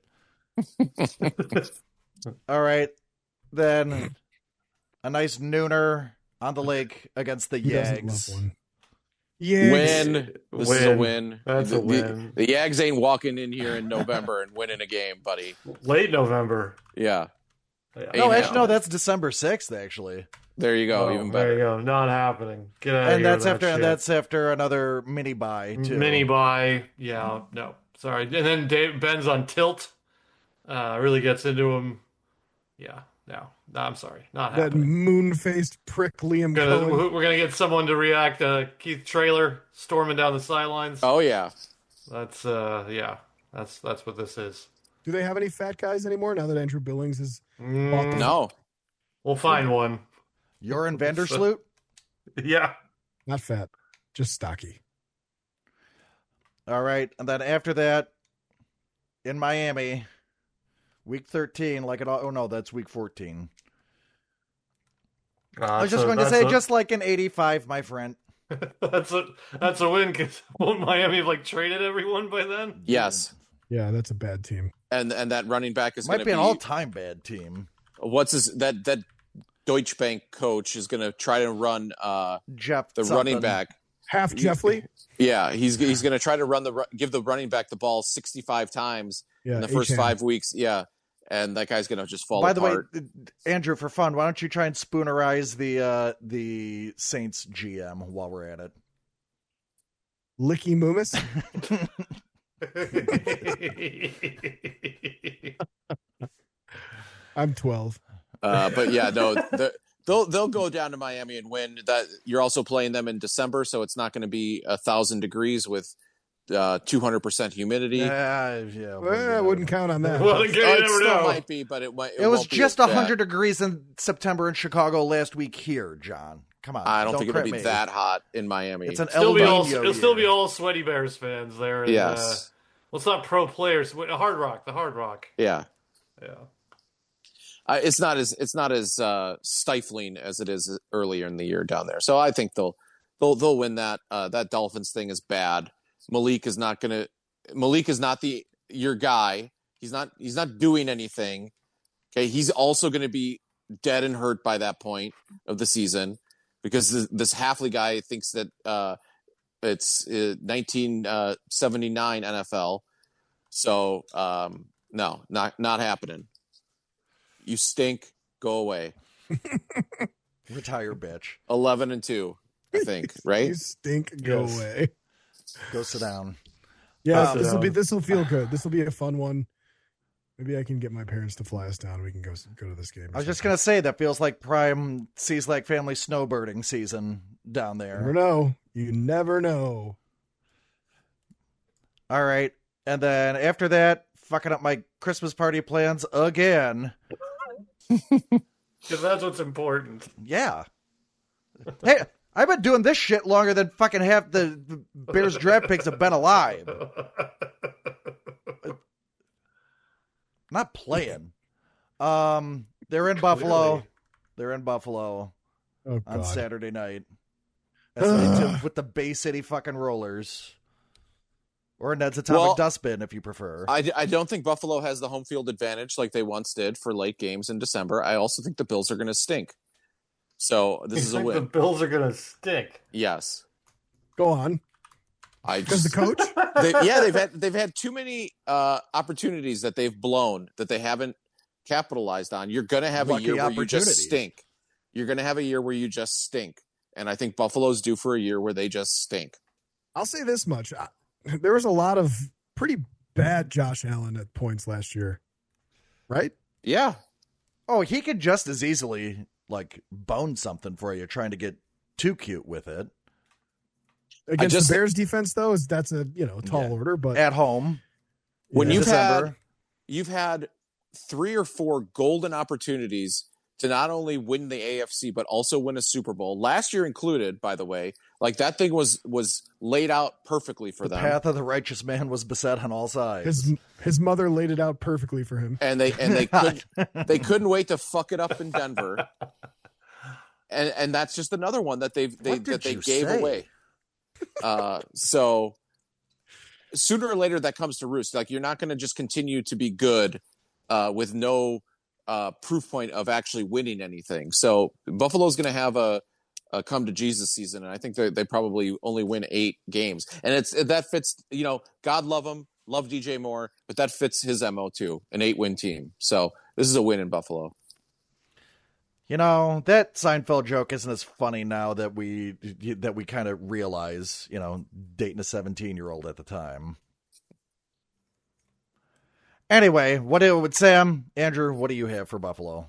All right. Then a nice nooner on the lake against the Yags. Win. This is a win. That's a win. The Yags ain't walking in here in November and winning a game, buddy. Late November. Yeah. No, actually, no, that's December 6th, actually. There you go. Even better. There you go. Not happening. Get out of here. That's after another mini buy too. Mini buy. Yeah. No. Sorry. And then Ben's on tilt. Really gets into him. Yeah. No, I'm sorry. Not happening. That moon-faced prick Liam Cohen. We're going to get someone to react to Keith Traylor storming down the sidelines. Oh, yeah. That's what this is. Do they have any fat guys anymore now that Andrew Billings is No. We'll find one. Joran Vandersloot? Yeah. Not fat, just stocky. All right. And then after that, in Miami, week 13, that's week 14. I was just going to say, just like an 85, my friend. That's a win, because won't Miami have like traded everyone by then? Yes. Yeah, that's a bad team. And that running back is might be an all-time bad team. That Deutsche Bank coach is going to try to run Jeff the running back. Half Jeffley? Yeah, he's going to try to give the running back the ball 65 times in the first 5 weeks. Yeah. And that guy's going to just fall apart. By the way, Andrew, for fun, why don't you try and spoonerize the Saints GM while we're at it? Licky Moomis? I'm 12. But yeah, no, they'll go down to Miami and win. That you're also playing them in December, so it's not going to be 1,000 degrees with 200% humidity. I wouldn't count on that. Well, it still might be, but it was just 100 degrees in September in Chicago last week here, John. Come on. I don't think it'll be that hot in Miami. It's an it'll still be all sweaty Bears fans there. And, yes. Well, it's not pro players. The Hard Rock. Yeah. Yeah. It's not as stifling as it is earlier in the year down there. So I think they'll win that. That Dolphins thing is bad. Malik is not your guy. He's not doing anything. Okay. He's also going to be dead and hurt by that point of the season, because this Hafley guy thinks that it's 1979 NFL. So no, not happening. You stink. Go away. Retire, bitch. 11-2, I think. Right? You stink. Go away. Go sit down. Yeah, this will feel good. This will be a fun one. Maybe I can get my parents to fly us down. We can go to this game. I was just gonna say that feels like prime Cieslak family snowbirding season down there. You never know. All right, and then after that, fucking up my Christmas party plans again. Because that's what's important. Yeah. Hey, I've been doing this shit longer than fucking half the Bears draft picks have been alive. Not playing. They're in Buffalo. Really? They're in Buffalo on Saturday night. With the Bay City fucking Rollers. Or Ned's Atomic Dustbin, if you prefer. I don't think Buffalo has the home field advantage like they once did for late games in December. I also think the Bills are going to stink. So this is a win. The Bills are going to stink. Yes. Go on. Because the coach? They've had too many opportunities that they've blown that they haven't capitalized on. You're going to have a year where you just stink. You're going to have a year where you just stink. And I think Buffalo's due for a year where they just stink. I'll say this much. There was a lot of pretty bad Josh Allen at points last year. Right? Yeah. Oh, he could just as easily bone something for you trying to get too cute with it. Against the Bears defense, though, that's a tall order, but at home. When you've had 3 or 4 golden opportunities to not only win the AFC but also win a Super Bowl, last year included, by the way, that thing was laid out perfectly for them. The path of the righteous man was beset on all sides. His mother laid it out perfectly for him, and they couldn't wait to fuck it up in Denver. And that's just another one that they gave away. So sooner or later that comes to roost. You're not going to just continue to be good with no proof point of actually winning anything. So Buffalo's going to have a come to Jesus season, and I think they probably only win 8 games. And that fits. God love him, love DJ Moore, but that fits his MO too. An 8-win team. So this is a win in Buffalo. That Seinfeld joke isn't as funny now that we kind of realize, dating a 17-year-old at the time. Anyway, with Sam, Andrew, what do you have for Buffalo?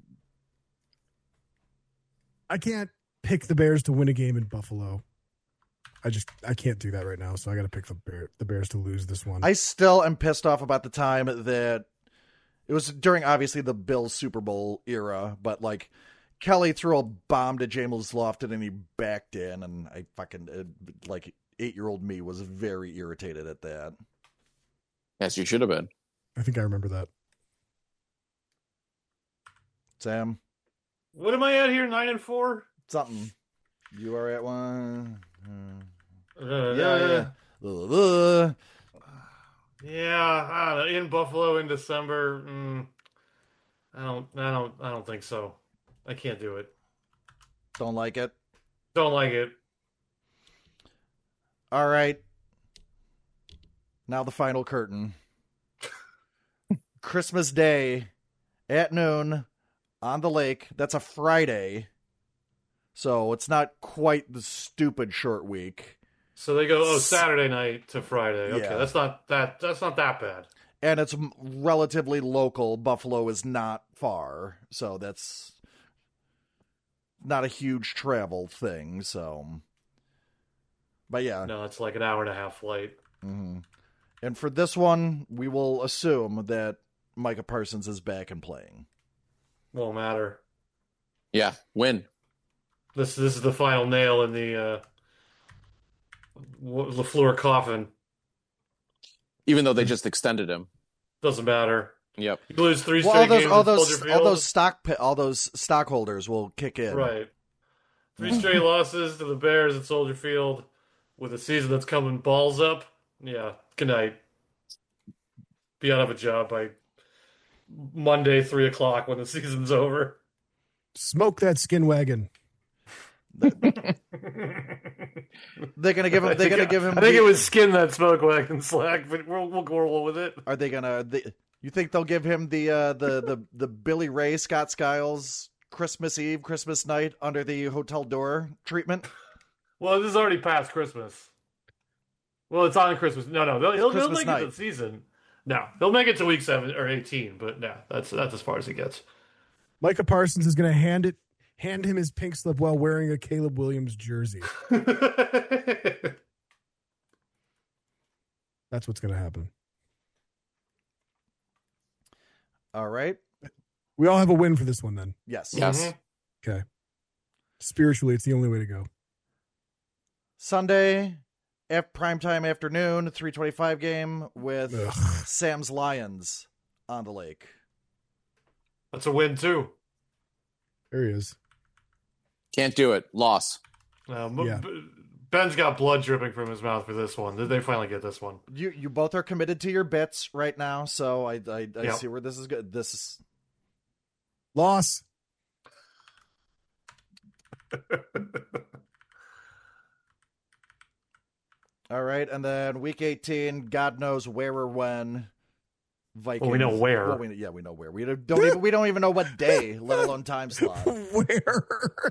I can't pick the Bears to win a game in Buffalo. I can't do that right now, so I got to pick the Bears to lose this one. I still am pissed off about the time that it was during obviously the Bills Super Bowl era, but Kelly threw a bomb to James Lofton and he backed in, and I fucking, like, 8-year-old me was very irritated at that. Yes, you should have been. I think I remember that. Sam? What am I at here? 9-4? Something. You are at 1. Yeah. Yeah, I don't know. In Buffalo in December. I don't think so. I can't do it. Don't like it? Don't like it. All right. Now the final curtain. Christmas Day at noon on the lake. That's a Friday. So it's not quite the stupid short week. So they go, Saturday night to Friday. Okay, Yeah. that's not that bad. And it's relatively local. Buffalo is not far. So that's not a huge travel thing. So, but yeah. No, it's like an hour and a half flight. Mm-hmm. And for this one, we will assume that Micah Parsons is back and playing. Won't matter. Yeah, win. This is the final nail in the LaFleur coffin. Even though they just extended him. Doesn't matter. Yep. You lose 3 straight games all at Soldier Field. all those stockholders will kick in. Right. 3 straight losses to the Bears at Soldier Field with a season that's coming balls up. Yeah, good night. Be out of a job by Monday, 3 o'clock when the season's over. Smoke that skin wagon. They're gonna give him. They're gonna give him. I think it was Skin that smoke wagon slack, but we'll go roll with it. Are they gonna? You think they'll give him the Billy Ray Scott Skiles Christmas Eve, Christmas night under the hotel door treatment? Well, this is already past Christmas. Well, it's on Christmas. No, he'll make it to the season. No, he'll make it to week 7 or 18, but no, that's as far as he gets. Micah Parsons is going to hand him his pink slip while wearing a Caleb Williams jersey. That's what's going to happen. All right. We all have a win for this one then. Yes. Yes. Mm-hmm. Okay. Spiritually, it's the only way to go. Sunday, primetime afternoon, 3:25 game with Sam's Lions on the lake. That's a win too. There he is. Can't do it. Loss. Yeah. Ben's got blood dripping from his mouth for this one. Did they finally get this one? You both are committed to your bits right now, so I Yep. see where this is good. This is Loss. all right, and then week 18, God knows where or when. Vikings. Well, we know where. Well, we know where. We don't even know what day, let alone time slot. Where?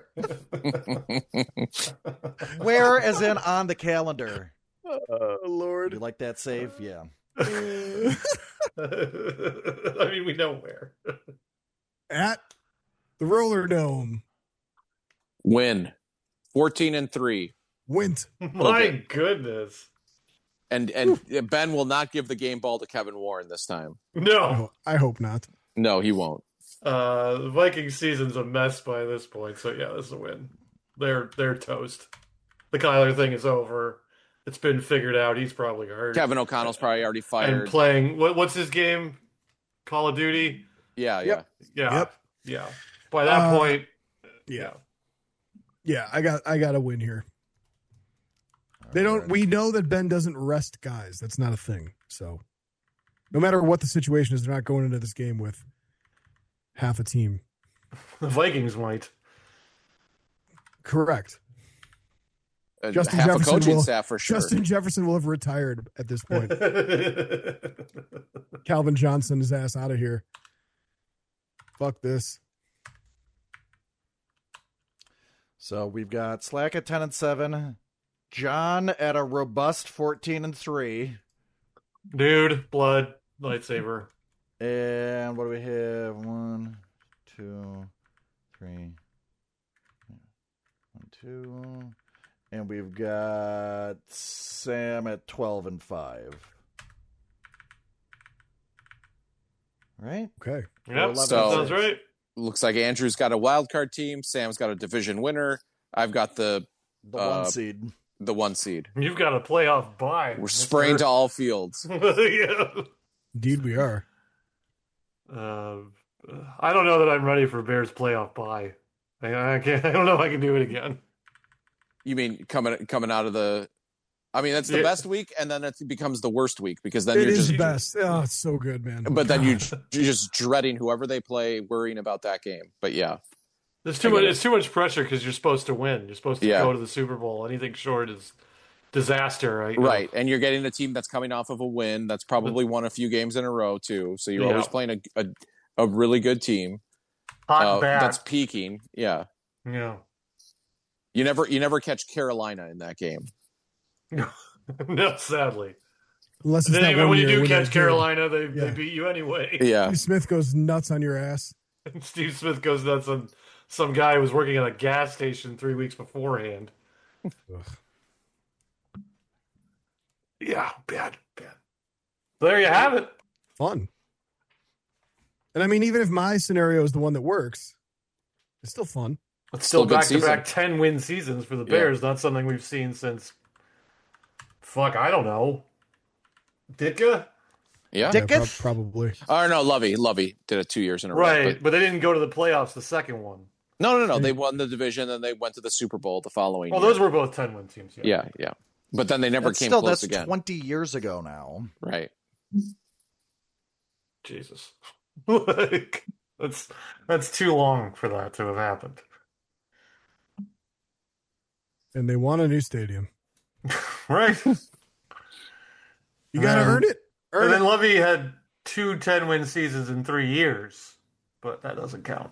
Where, as in on the calendar. Oh, Lord. You like that save? Yeah. I mean, we know where. At the Roller Dome. Win. 14-3. Wint. My goodness. And Ben will not give the game ball to Kevin Warren this time. No. I hope not. No, he won't. The Vikings season's a mess by this point, so yeah, this is a win. They're toast. The Kyler thing is over. It's been figured out. He's probably hurt. Kevin O'Connell's probably already fired. And playing what's his game? Call of Duty? Yeah. Yep. Yeah. By that point, Yeah, I got a win here. We know that Ben doesn't rest guys. That's not a thing. So no matter what the situation is, they're not going into this game with half a team. the Vikings might. Correct. Justin Half Jefferson a coaching will- staff for sure. Justin Jefferson will have retired at this point. Calvin Johnson, his ass out of here. Fuck this. So we've got Slack at 10-7, John at a robust 14-3, Dude, blood, lightsaber. and what do we have? 1, 2, 3, 1, 2, and we've got Sam at 12-5. Right? Okay. Yep, So- sounds right. looks like Andrew's got a wild card team. Sam's got a division winner. I've got the 1 seed. The 1 seed. You've got a playoff bye. We're spraying to all fields. Yeah. Indeed, we are. I don't know that I'm ready for Bears playoff bye. I can't. I don't know if I can do it again. You mean coming out of the? I mean, that's the best week, and then it becomes the worst week because then you're just best. Oh, it's so good, man. But then you're just dreading whoever they play, worrying about that game. But yeah, there's too much. It's too much pressure because you're supposed to win. You're supposed to go to the Super Bowl. Anything short is disaster, right? Right, and you're getting a team that's coming off of a win that's probably won a few games in a row too. So you're always playing a really good team that's peaking. Yeah. Yeah. You never catch Carolina in that game. No, sadly. Unless it's then even when you do catch Carolina, they beat you anyway. Yeah. Steve Smith goes nuts on your ass. Steve Smith goes nuts on some guy who was working at a gas station 3 weeks beforehand. Yeah, bad. There you have it. Fun. And I mean, even if my scenario is the one that works, it's still fun. It's still back-to-back 10-win seasons for the Bears. Not something we've seen since, I don't know. Ditka? Yeah. Probably. Oh, no, Lovey did it 2 years in a row. Right, but they didn't go to the playoffs the second one. No. They won the division, and they went to the Super Bowl the following year. Those were both 10-win teams. Yeah. But then they never came close again. That's 20 years ago now. Right. Jesus. That's too long for that to have happened. And they want a new stadium. Right. You got to earn it. And then Lovey had 2 10-win seasons in 3 years, but that doesn't count.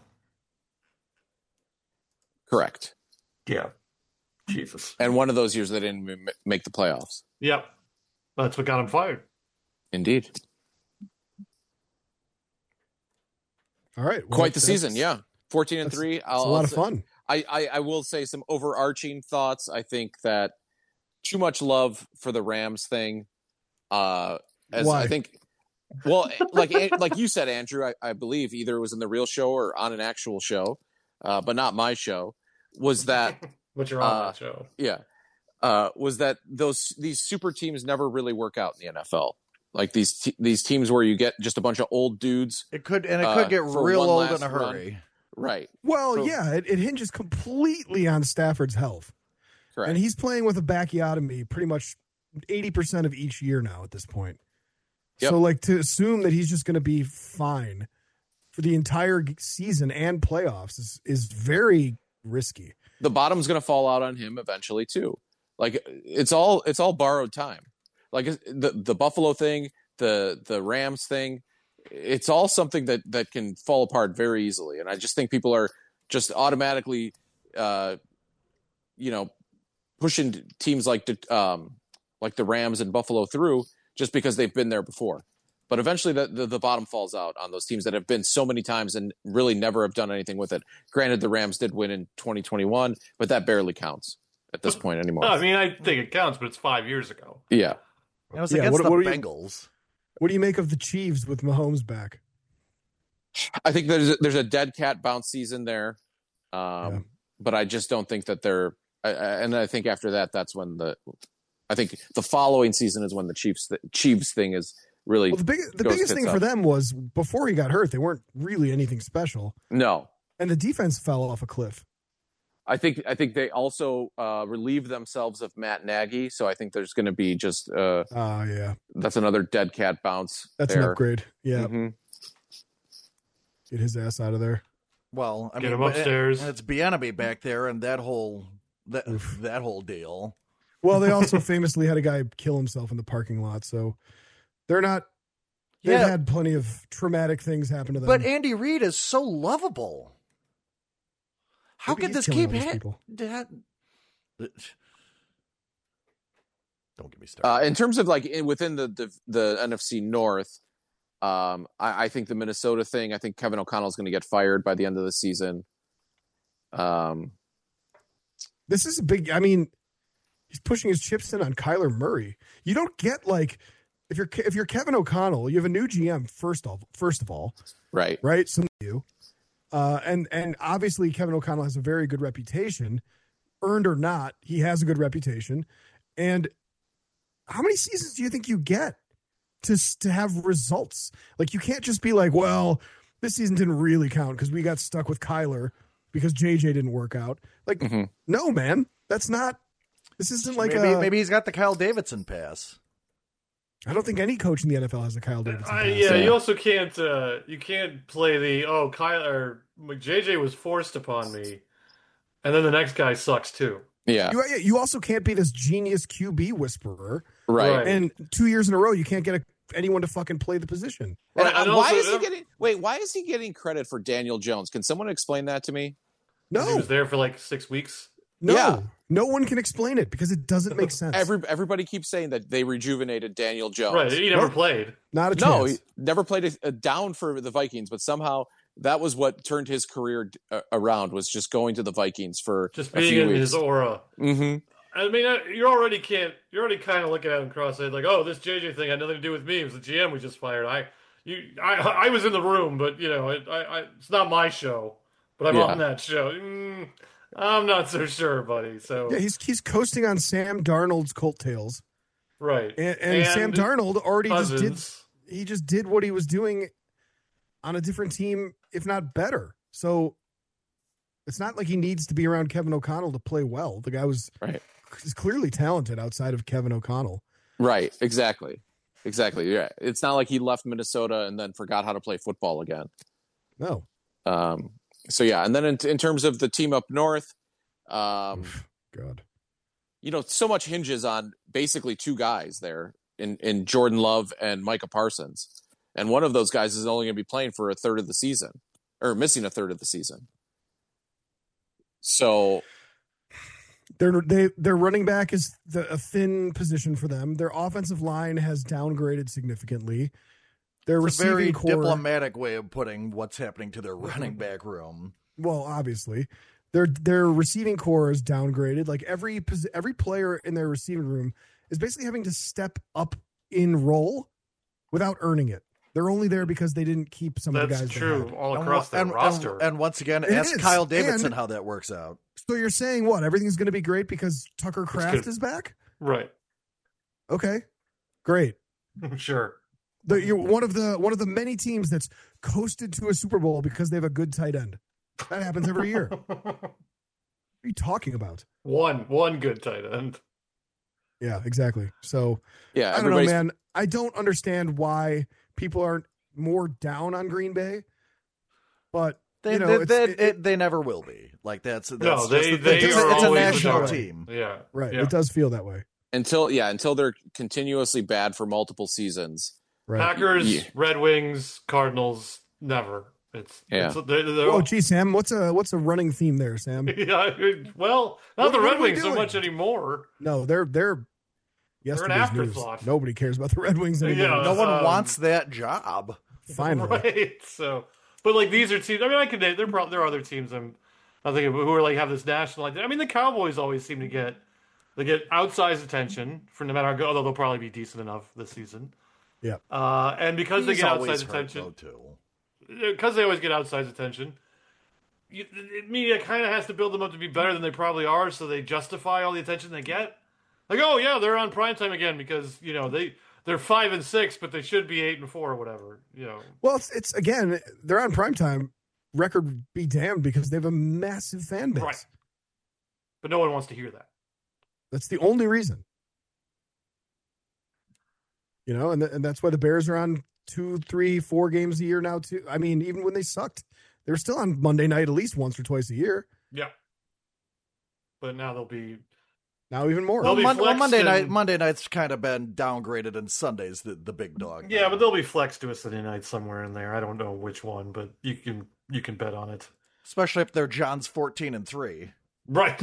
Correct. Yeah. Jesus. And one of those years they didn't make the playoffs. Yep. That's what got him fired. Indeed. All right. Well, quite the season, yeah. 14-3. It's a lot of fun. I will say some overarching thoughts. I think that too much love for the Rams thing. Why? I think, well, like you said, Andrew, I believe either it was in the real show or on an actual show, but not my show. Was that what you're on that show? Yeah, was that these super teams never really work out in the NFL? Like these teams where you get just a bunch of old dudes. It could get real old in a hurry. Run. Right. Well, it hinges completely on Stafford's health. Correct. And he's playing with a backiotomy pretty much 80% of each year now at this point. Yep. So, to assume that he's just going to be fine for the entire season and playoffs is very risky. The bottom's going to fall out on him eventually too. Like it's all borrowed time. Like the Buffalo thing, the Rams thing, it's all something that can fall apart very easily. And I just think people are just automatically, pushing teams like the Rams and Buffalo through just because they've been there before. But eventually the bottom falls out on those teams that have been so many times and really never have done anything with it. Granted, the Rams did win in 2021, but that barely counts at this point anymore. I mean, I think it counts, but it's 5 years ago. Yeah. It was against the Bengals. What do you make of the Chiefs with Mahomes back? I think there's a dead cat bounce season there, but I just don't think that they're. And I think after that, that's when I think the following season is when the Chiefs thing is really. Well, the biggest thing for them was before he got hurt, they weren't really anything special. No, and the defense fell off a cliff. I think they also relieved themselves of Matt Nagy, so I think there's going to be just that's another dead cat bounce. That's an upgrade. Yeah, mm-hmm. Get his ass out of there. Well, get him upstairs. It's Bieniemy back there, and that whole deal. Well, they also famously had a guy kill himself in the parking lot, so they're not. They've had plenty of traumatic things happen to them. But Andy Reid is so lovable. How could this keep happening? Don't get me started. In terms of within the NFC North, I think the Minnesota thing. I think Kevin O'Connell is going to get fired by the end of the season. This is a big. I mean, he's pushing his chips in on Kyler Murray. You don't get if you're Kevin O'Connell, you have a new GM first of all, right. So you. And obviously Kevin O'Connell has a very good reputation, earned or not. He has a good reputation. And how many seasons do you think you get to have results? Like, you can't just be like, well, this season didn't really count because we got stuck with Kyler because JJ didn't work out. Like, no, man, that's not. This isn't like maybe he's got the Kyle Davidson pass. I don't think any coach in the NFL has a Kyle Davidson pass. You also can't play the Kyler JJ was forced upon me, and then the next guy sucks too. Yeah. You also can't be this genius QB whisperer. Right. And 2 years in a row, you can't get anyone to fucking play the position. Right. And why is he getting credit for Daniel Jones? Can someone explain that to me? No. He was there for like 6 weeks. No. Yeah. No one can explain it because it doesn't make sense. Everybody keeps saying that they rejuvenated Daniel Jones. Right. He never played. Not a chance. No, he never played a down for the Vikings, but somehow that was what turned his career around, was just going to the Vikings for just a being few in weeks. his aura. Mm-hmm. I mean, you're already kind of looking at him cross-eyed, like, oh, this JJ thing had nothing to do with me. It was the GM we just fired. I was in the room, but it's not my show. But I'm on that show. I'm not so sure, buddy. So yeah, he's coasting on Sam Darnold's coattails, right? And Sam Darnold already Cousins. just did what he was doing on a different team, if not better. So it's not like he needs to be around Kevin O'Connell to play well. The guy is clearly talented outside of Kevin O'Connell. Right. Exactly. Yeah. It's not like he left Minnesota and then forgot how to play football again. No. So yeah, and then in terms of the team up north, God, so much hinges on basically two guys there in Jordan Love and Micah Parsons, and one of those guys is only going to be playing for a third of the season, or missing a third of the season. So their running back is a thin position for them. Their offensive line has downgraded significantly. Their receiving very core, diplomatic way of putting what's happening to their running back room. Well, obviously, their receiving core is downgraded. Like every player in their receiving room is basically having to step up in role without earning it. They're only there because they didn't keep some of the guys. That's true, they had. all across their roster. And once again, ask Kyle Davidson how that works out. So you're saying what? Everything's going to be great because Tucker Kraft is back? Right. Okay. Great. Sure. You're one of the many teams that's coasted to a Super Bowl because they have a good tight end. That happens every year. What are you talking about? One good tight end. Yeah, exactly. So yeah, I don't know, man. I don't understand why people aren't more down on Green Bay, but they never will be. Like that's it's a national team. Yeah, right. Yeah. It does feel that way until they're continuously bad for multiple seasons. Right. Packers, Red Wings, Cardinals, never. Oh, gee, Sam, what's a running theme there, Sam? Yeah, well, not the Red Wings so much anymore. No, they're an afterthought. News. Nobody cares about the Red Wings anymore. Yeah, no one wants that job. Finally, right? So, but like these are teams. I mean, there are other teams I'm thinking who are like have this national. I mean, the Cowboys always seem to get outsized attention for no matter how good. Although they'll probably be decent enough this season. Yeah. And because they get outsized attention, because they always get outsized attention, media kind of has to build them up to be better than they probably are, so they justify all the attention they get. Like, oh yeah, they're on primetime again because they're 5-6, but they should be 8-4 or whatever. Well, it's again, they're on primetime. Record be damned because they have a massive fan base. Right. But no one wants to hear that. That's the only reason. And that's why the Bears are on 2, 3, 4 games a year now too. I mean, even when they sucked, they were still on Monday night at least once or twice a year. Yeah. But now they'll be even more. Well, Monday night's kind of been downgraded, and Sunday's the big dog. Yeah, but they'll be flexed to a Sunday night somewhere in there. I don't know which one, but you can bet on it. Especially if they're John's 14-3. Right.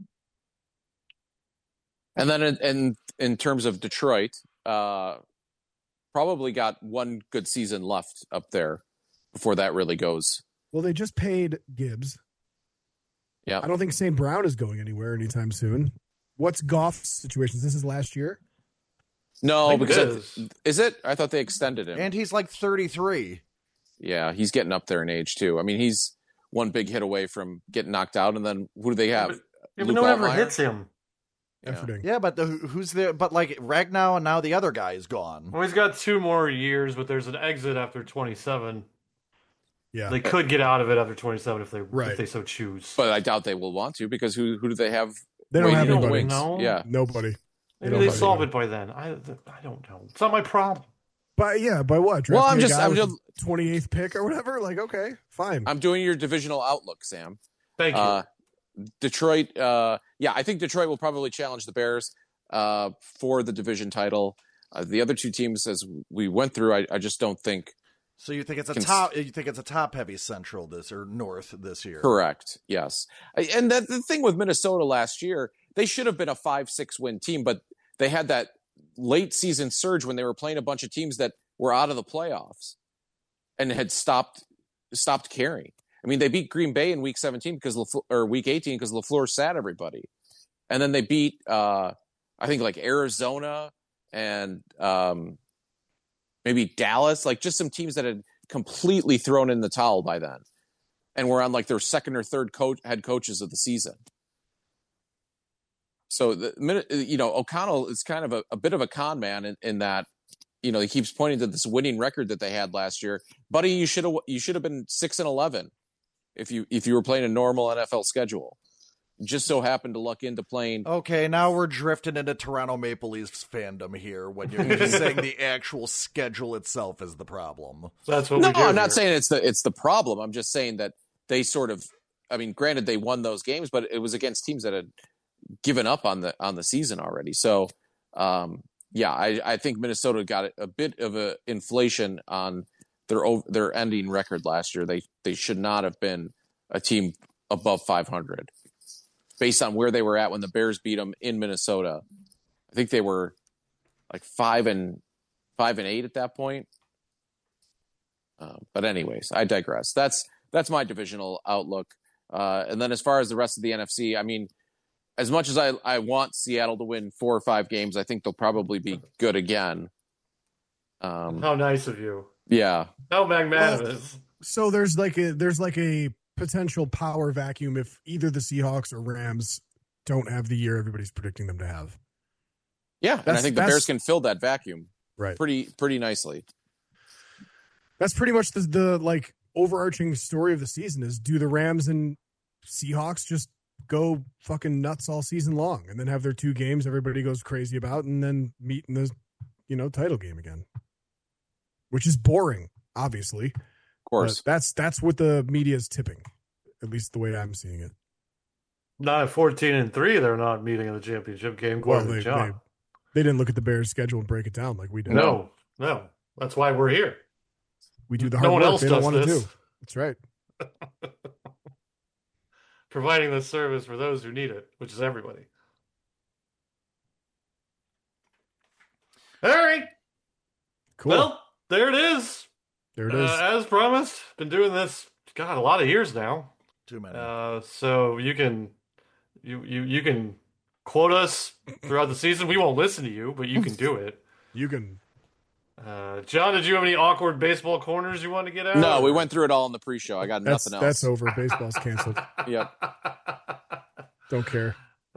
And then in terms of Detroit, probably got one good season left up there before that really goes. Well, they just paid Gibbs. Yeah. I don't think St. Brown is going anywhere anytime soon. What's Goff's situation? Is this his last year? No, because is it? I thought they extended him. And he's like 33. Yeah, he's getting up there in age too. I mean, he's one big hit away from getting knocked out. And then who do they have? Yeah, but no one ever hits him. Yeah, but who's there? But like Ragnow, and now the other guy is gone. Well, he's got 2 more years, but there's an exit after 27. Yeah, They could get out of it after 27 if Right. they so choose. But I doubt they will want to, because who do they have? they don't have waiting in the anybody. wings? No. Yeah. Nobody. Maybe don't they have solve anybody. it by then. I don't know. It's not my problem. But yeah, by what? Well, Drafting I'm a just- guy I'm with just- the 28th pick or whatever. Like, okay, fine. I'm doing your divisional outlook, Sam. Thank you. Detroit, I think Detroit will probably challenge the Bears for the division title. The other two teams, as we went through, I just don't think. So you think it's a top heavy Central North this year? Correct. Yes. And the thing with Minnesota last year, they should have been a 5-6 win team, but they had that late season surge when they were playing a bunch of teams that were out of the playoffs and had stopped caring. I mean, they beat Green Bay in week 17 or week 18 because LaFleur sat everybody. And then they beat, I think, like Arizona and maybe Dallas, like just some teams that had completely thrown in the towel by then and were on like their second or third head coaches of the season. So, O'Connell is kind of a bit of a con man in that, he keeps pointing to this winning record that they had last year. Buddy, you should have been 6-11 if you were playing a normal NFL schedule. Just so happened to luck into playing. Okay, now we're drifting into Toronto Maple Leafs fandom here when you're just saying the actual schedule itself is the problem. That's what No, we do I'm not here. saying it's the problem. I'm just saying that they sort of, I mean, granted they won those games, but it was against teams that had given up on the season already. So, I think Minnesota got a bit of a inflation on their ending record last year. They should not have been a team above 500 based on where they were at when the Bears beat them in Minnesota. I think they were like 5-8 at that point. But anyways, I digress. That's my divisional outlook. And then as far as the rest of the NFC, I mean, as much as I want Seattle to win 4 or 5 games, I think they'll probably be good again. How nice of you. Yeah. How magnanimous. So there's like a potential power vacuum if either the Seahawks or Rams don't have the year everybody's predicting them to have. Yeah, and I think the Bears can fill that vacuum right pretty nicely. That's pretty much the like overarching story of the season is, do the Rams and Seahawks just go fucking nuts all season long and then have their 2 games everybody goes crazy about and then meet in the title game again, which is boring, obviously. Of course. But that's what the media is tipping, at least the way I'm seeing it. Not at 14-3, they're not meeting in the championship game. Well, they didn't look at the Bears' schedule and break it down like we did. No. That's why we're here. We do the hard No one work else they don't does want to this. do. That's right. Providing this service for those who need it, which is everybody. All right. Cool. Well, there it is. There it is. As promised, been doing this, God, a lot of years now. Too many. So you can quote us throughout the season. We won't listen to you, but you can do it. You can. John, did you have any awkward baseball corners you want to get out? No, we went through it all in the pre-show. I got nothing else. That's over. Baseball's canceled. Yep. Don't care.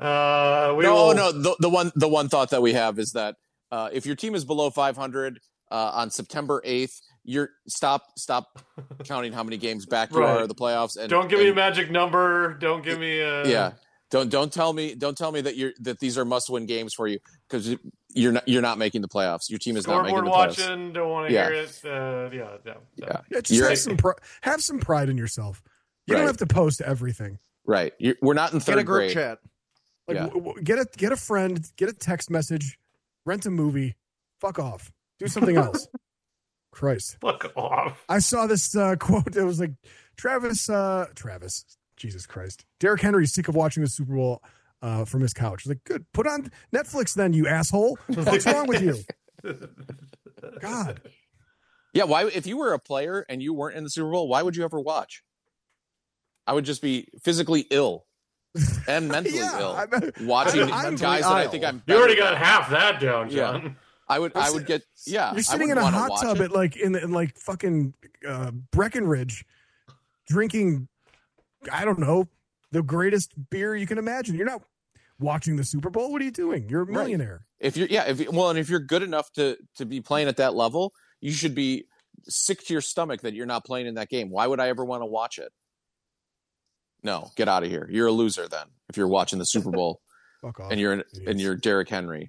The one thought that we have is that if your team is below 500 on September 8th, you're stop counting how many games back you are of the playoffs, and don't give me a magic number. Don't give me a Don't tell me that these are must-win games for you, because you're not making the playoffs. Your team is not making the playoffs. Watching, don't want to hear it. Yeah, just have some pride in yourself. You don't have to post everything. Right. We're not in third grade. Get a group chat. Like, get a friend, get a text message, rent a movie, fuck off, do something else. Christ, fuck off. I saw this quote. It was like Travis. Jesus Christ. Derrick Henry's sick of watching the Super Bowl from his couch. He's like, good. Put on Netflix then, you asshole. What's wrong with you? God. Yeah, why? If you were a player and you weren't in the Super Bowl, why would you ever watch? I would just be physically ill and mentally ill watching guys that I think I'm. You already got half that down, John. Yeah. I would get. Yeah, you're sitting in a hot tub at like in like fucking Breckenridge, drinking I don't know, the greatest beer you can imagine. You're not watching the Super Bowl. What are you doing? You're a millionaire. Right. If you're good enough to be playing at that level, you should be sick to your stomach that you're not playing in that game. Why would I ever want to watch it? No, get out of here. You're a loser then if you're watching the Super Bowl. Fuck off. And you're Derrick Henry.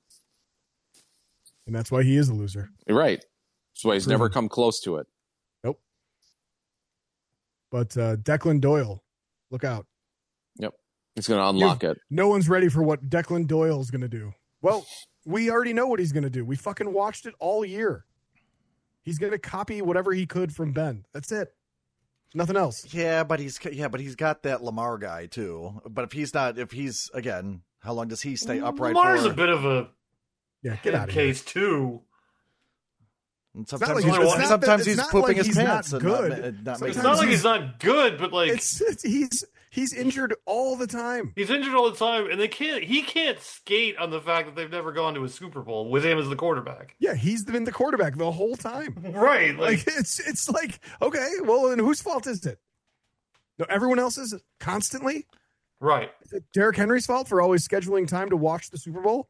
And that's why he is a loser. You're right. That's why he's never come close to it. Nope. But Declan Doyle, look out. Yep. He's going to unlock it. No one's ready for what Declan Doyle is going to do. Well, we already know what he's going to do. We fucking watched it all year. He's going to copy whatever he could from Ben. That's it. Nothing else. Yeah, but he's got that Lamar guy too. But if he's again, how long does he stay upright Lamar's for? a bit of a get out of case here. too. And sometimes he's pooping his pants. Not good. It's not like he's not good, but like he's injured all the time. He's injured all the time, and he can't skate on the fact that they've never gone to a Super Bowl with him as the quarterback. Yeah, he's been the quarterback the whole time. Right. Like it's like, okay, well, then whose fault is it? No, everyone else's constantly? Right. Is it Derrick Henry's fault for always scheduling time to watch the Super Bowl?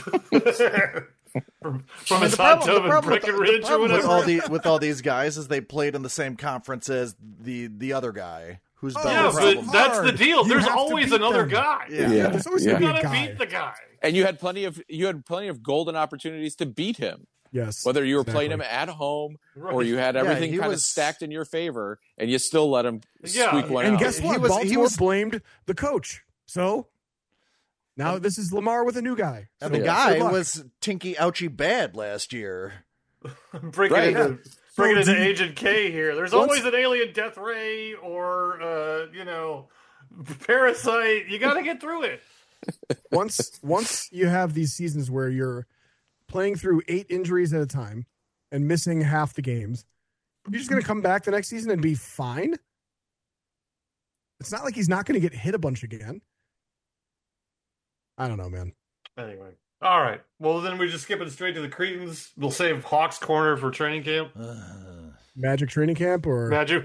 from his hot tub in Breckenridge or whatever. With all these guys is they played in the same conference as the other guy who's better. Yeah, but that's the deal. There's always another guy. Yeah, there's always you gonna be a gotta guy. beat the guy. And you had plenty of golden opportunities to beat him. Yes. Whether you were playing him at home or you had everything kind of stacked in your favor, and you still let him squeak one out. And guess what? Baltimore blamed the coach. So now this is Lamar with a new guy. And the guy was Tinky Ouchie bad last year. Bring it into Agent K here. There's always an alien death ray or parasite. You got to get through it. Once you have these seasons where you're playing through 8 injuries at a time and missing half the games, you're just going to come back the next season and be fine? It's not like he's not going to get hit a bunch again. I don't know, man. Anyway. All right. Well, then we're just skipping straight to the Cretans. We'll save Hawks Corner for training camp. Magic training camp or Magic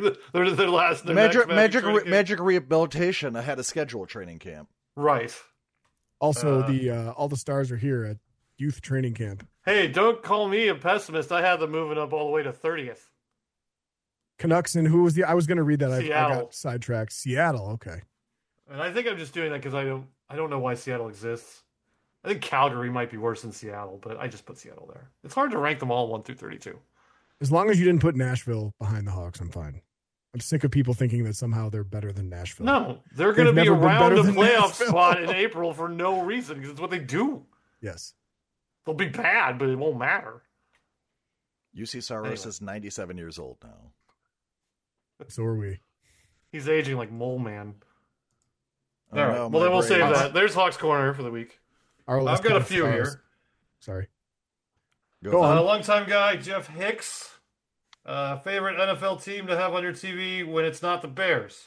Rehabilitation ahead of schedule training camp. Right. Also, all the stars are here at youth training camp. Hey, don't call me a pessimist. I had them moving up all the way to 30th. Canucks and who was I was going to read that. I got sidetracked. Seattle. Okay. And I think I'm just doing that because I don't know why Seattle exists. I think Calgary might be worse than Seattle, but I just put Seattle there. It's hard to rank them all 1 through 32. As long as you didn't put Nashville behind the Hawks, I'm fine. I'm sick of people thinking that somehow they're better than Nashville. No, they're going to be around a playoff spot in April for no reason because it's what they do. Yes. They'll be bad, but it won't matter. UC Saros is 97 years old now. So are we. He's aging like Mole Man. All right. Well, then we'll save that. There's Hawks Corner for the week. I've got a few here. Sorry. Go on. A longtime guy, Jeff Hicks. Favorite NFL team to have on your TV when it's not the Bears?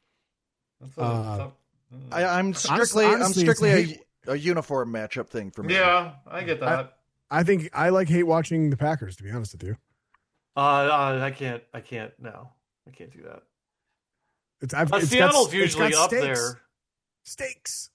I'm strictly a uniform matchup thing for me. Yeah, I get that. I think I hate watching the Packers, to be honest with you. I can't. No, I can't do that. It's Seattle's usually up there. Stakes.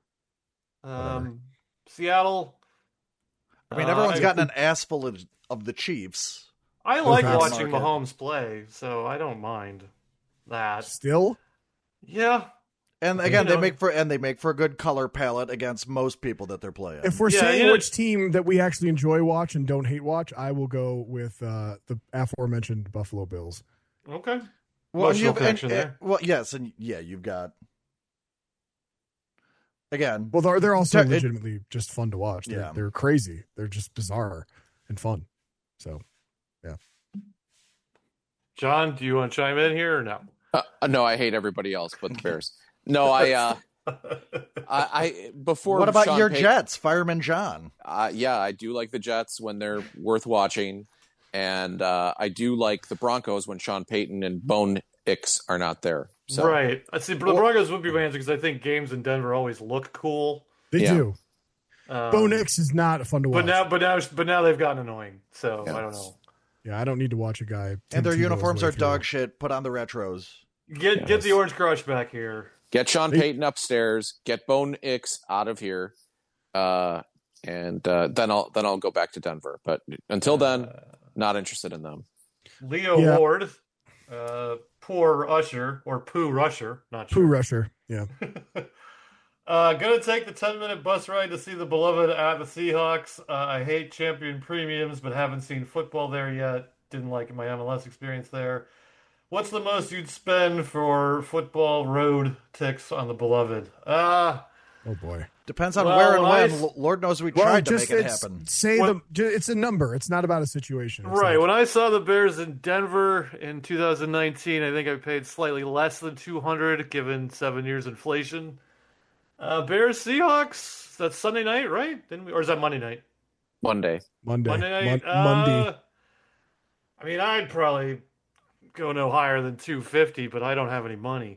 Seattle. I mean, everyone's gotten an ass full of the Chiefs. I like watching Mahomes play, so I don't mind that. Still? Yeah. And again, they make for a good color palette against most people that they're playing. If we're saying which team that we actually enjoy watch and don't hate watch, I will go with the aforementioned Buffalo Bills. Okay. Well, you've got. Again, well, they're also legitimately just fun to watch. Yeah. They're crazy. They're just bizarre and fun. So, yeah. John, do you want to chime in here or no? No, I hate everybody else but the Bears. No, I before. What about Sean your Payton, Jets, Fireman John? Yeah, I do like the Jets when they're worth watching, and I do like the Broncos when Sean Payton and Bone Hicks are not there. So. Right. I see. But the Broncos would be my answer because I think games in Denver always look cool. They do. Bo Nix is not fun to watch. But now they've gotten annoying. So I don't know. Yeah, I don't need to watch a guy. And their uniforms are dog shit. Put on the retros. Get the Orange Crush back here. Get Sean Payton upstairs. Get Bone Ix out of here, and then I'll go back to Denver. But until then, not interested in them. Leo Ward, Poor Usher or Pooh Rusher, not sure. Pooh Rusher, yeah. Gonna take the 10-minute bus ride to see the beloved at the Seahawks. I hate champion premiums, but haven't seen football there yet. Didn't like my MLS experience there. What's the most you'd spend for football road ticks on the beloved? Oh boy. Depends on where and when. Lord knows we tried to make it happen. It's a number. It's not about a situation. It's right. When I saw the Bears in Denver in 2019, I think I paid slightly less than $200 given 7 years inflation. Bears Seahawks. That's Sunday night, right? Didn't we? Or is that Monday night? Monday night. Monday. I mean, I'd probably go no higher than $250, but I don't have any money.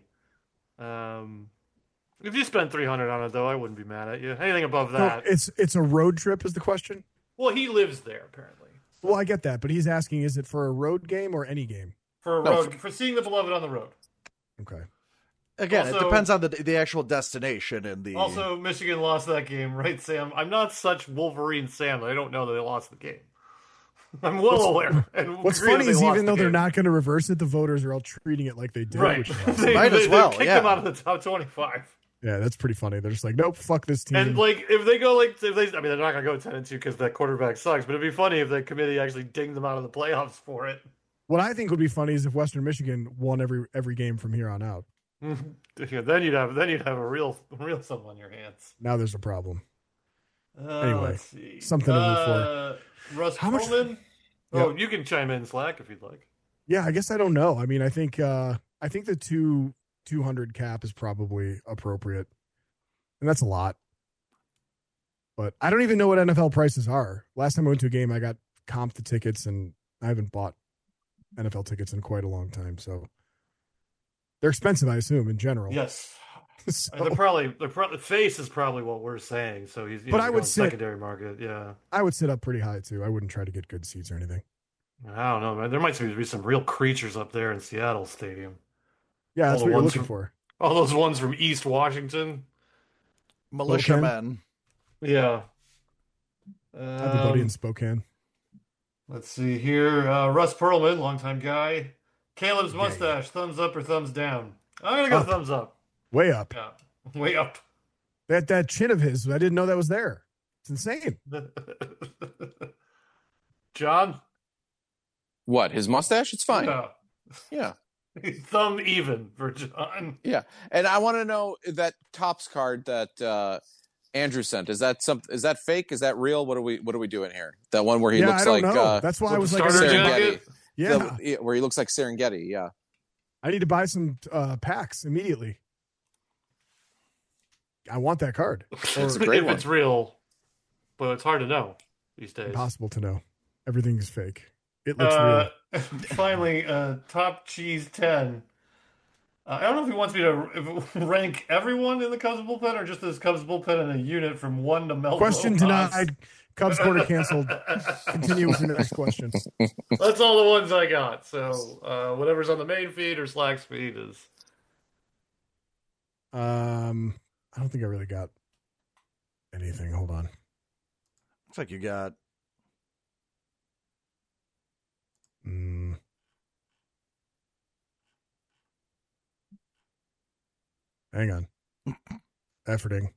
If you spend $300 on it, though, I wouldn't be mad at you. Anything above that, no, it's a road trip is the question. Well, he lives there apparently. Well, I get that, but he's asking: is it for a road game or any game? For a road, for seeing the beloved on the road. Okay. Again, it depends on the actual destination and the. Also, Michigan lost that game, right, Sam? I'm not such Wolverine Sam. I don't know that they lost the game. I'm well aware. And what's funny is even though they're not going to reverse it, the voters are all treating it like they did. Right. They might as well. Kicked them out of the top 25. Yeah, that's pretty funny. They're just like, nope, fuck this team. And like, if they go I mean, they're not going to go 10-2 because that quarterback sucks. But it'd be funny if the committee actually dinged them out of the playoffs for it. What I think would be funny is if Western Michigan won every game from here on out. Yeah, then you'd have a real something on your hands. Now there's a problem. Anyway, let's see. Something to root for. Russ Perlman. Oh, you can chime in Slack if you'd like. Yeah, I guess I don't know. I mean, I think the 200 cap is probably appropriate, and that's a lot. But I don't even know what NFL prices are. Last time I went to a game, I got comped the tickets, and I haven't bought NFL tickets in quite a long time. So they're expensive, I assume, in general. Yes. So, they're probably face is probably what we're saying. So he's but I would secondary market. Yeah, I would sit up pretty high too. I wouldn't try to get good seats or anything. I don't know, man. There might be some real creatures up there in Seattle Stadium. Yeah, that's what you're looking for. All those ones from East Washington, militiamen. Yeah, I have a buddy in Spokane. Let's see here. Russ Perlman, longtime guy. Caleb's mustache, thumbs up or thumbs down? I'm gonna go thumbs up. Way up. Yeah, way up. That chin of his, I didn't know that was there. It's insane. John? What, his mustache? It's fine. Yeah. Thumb even for John. Yeah. And I want to know that Topps card that Andrew sent. Is that fake? Is that real? What are we doing here? That one where he looks like that's why I was like Serengeti. Yeah. Where he looks like Serengeti, yeah. I need to buy some packs immediately. I want that card. It's a great one. It's real, but it's hard to know these days. Impossible to know. Everything is fake. It looks real. Finally, Top Cheese 10. I don't know if he wants me to rank everyone in the Cubs bullpen or just this Cubs bullpen in a unit from 1 to Melvin. Question denied. Cubs quarter canceled. Continue with the next question. That's all the ones I got. So whatever's on the main feed or Slack's feed is. I don't think I really got anything. Hold on. Looks like you got. Hang on. Efforting.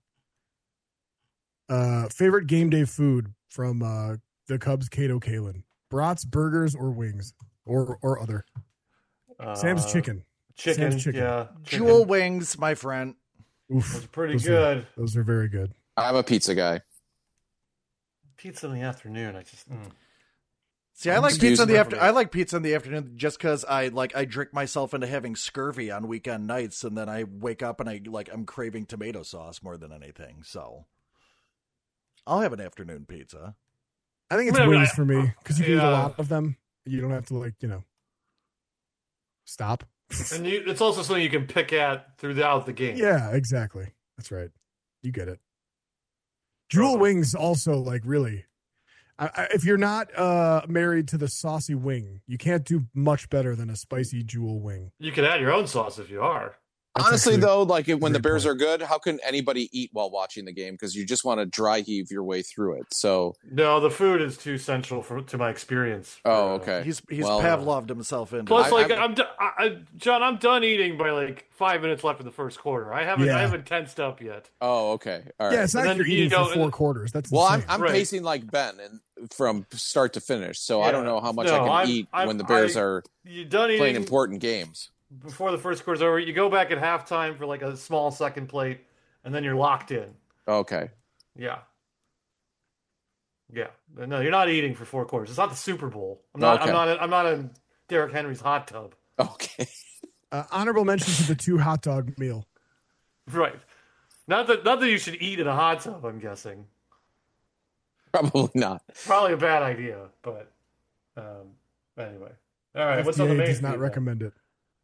Favorite game day food from the Cubs, Cato Kalin. Brats, burgers, or wings, or other. Sam's chicken. Sam's chicken. Yeah. Chicken. Jewel wings, my friend. Oof, those are pretty good. Those are very good. I'm a pizza guy. Pizza in the afternoon. I just. See, I like pizza in the afternoon. I like pizza in the afternoon just because I drink myself into having scurvy on weekend nights, and then I wake up and I'm craving tomato sauce more than anything. So I'll have an afternoon pizza. I think it's wings for me because you can eat a lot of them. You don't have to stop. And it's also something you can pick at throughout the game. Yeah, exactly. That's right. You get it. Jewel wings also really. If you're not married to the saucy wing, you can't do much better than a spicy jewel wing. You can add your own sauce if you are. Honestly, though, like when the Bears are good, how can anybody eat while watching the game? Because you just want to dry heave your way through it. So no, the food is too central to my experience. Oh, okay. He's Pavloved himself into. Plus, John, I'm done eating by like 5 minutes left in the first quarter. I haven't tensed up yet. Oh, okay. All right. Yeah, it's not like you're eating for 4 quarters. That's insane. I'm pacing like Ben from start to finish, so I don't know how much I can eat when the Bears are playing important games. Before the first quarter's over, you go back at halftime for like a small second plate, and then you're locked in. Okay. Yeah. No, you're not eating for 4 quarters. It's not the Super Bowl. I'm not in Derrick Henry's hot tub. Okay. Honorable mention to the 2 hot dog meal. Right. Not that you should eat in a hot tub, I'm guessing. Probably not. Probably a bad idea, but anyway. All right, what's on the main does not recommend it.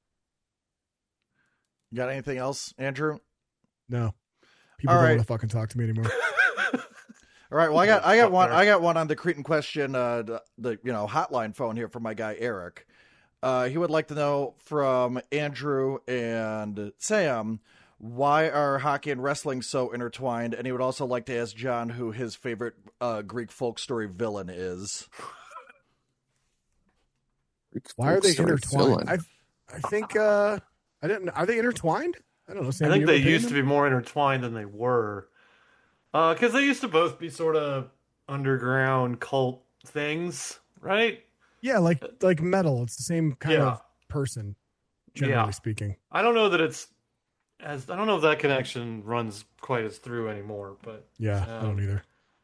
You got anything else, Andrew? No. People don't want to fucking talk to me anymore. All right. Well, I got one on the Cretan question, the hotline phone here from my guy Eric. He would like to know from Andrew and Sam, why are hockey and wrestling so intertwined? And he would also like to ask John who his favorite Greek folk story villain is. Why are they intertwined? I think I didn't. Are they intertwined? I don't know. Sam, I think they used to be more intertwined than they were, because they used to both be sort of underground cult things, right? Yeah, like metal. It's the same kind of person, generally speaking. I don't know that I don't know if that connection runs quite as through anymore, but I don't either.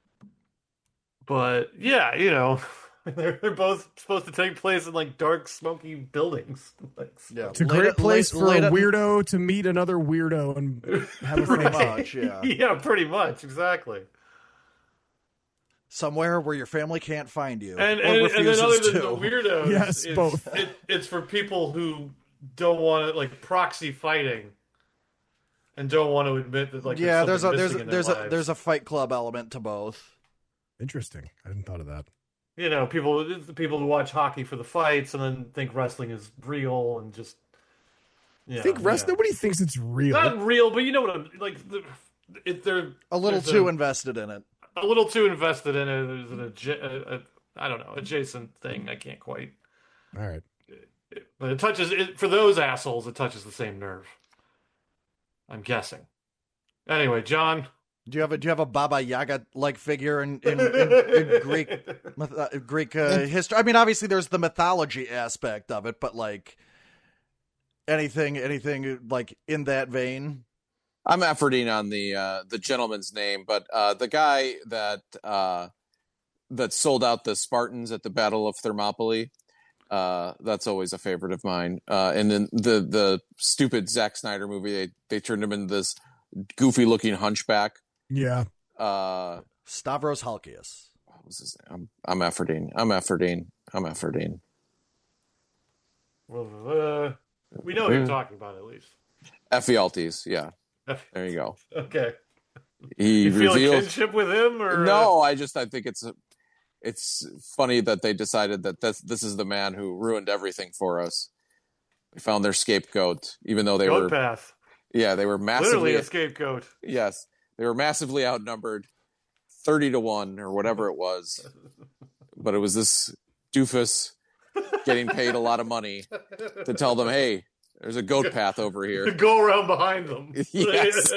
But yeah, they're both supposed to take place in like dark, smoky buildings. It's a great place for a weirdo to meet another weirdo and have a pretty much, yeah. Yeah, pretty much, exactly. Somewhere where your family can't find you, and then other than the weirdos, yes, both. It's for people who don't want to like proxy fighting, and don't want to admit that like there's a Fight Club element to both. Interesting. I hadn't thought of that. People who watch hockey for the fights and then think wrestling is real and just nobody thinks it's real. Not real, but you know what I'm like. They're a little too invested in it. A little too invested in it. There's I don't know, adjacent thing. I can't quite. All right, but it touches it for those assholes. It touches the same nerve. I'm guessing. Anyway, John. Do you have a Baba Yaga like figure in Greek history? I mean, obviously there's the mythology aspect of it, but like anything like in that vein. I'm efforting on the gentleman's name, but the guy that sold out the Spartans at the Battle of Thermopylae, that's always a favorite of mine. And then the stupid Zack Snyder movie, they turned him into this goofy looking hunchback. Yeah. Stavros Halkias. What was his name? I'm efforting. Well, we know who you're talking about at least. Ephialtes, yeah. There you go. Okay. You feel a kinship with him, or no? I think it's funny that they decided that this is the man who ruined everything for us. They found their scapegoat, even though they were path. Yeah, they were massively literally a scapegoat. Yes, they were massively outnumbered, 30-1 or whatever it was. But it was this doofus getting paid a lot of money to tell them, "Hey, there's a goat path over here." To go around behind them. Yes.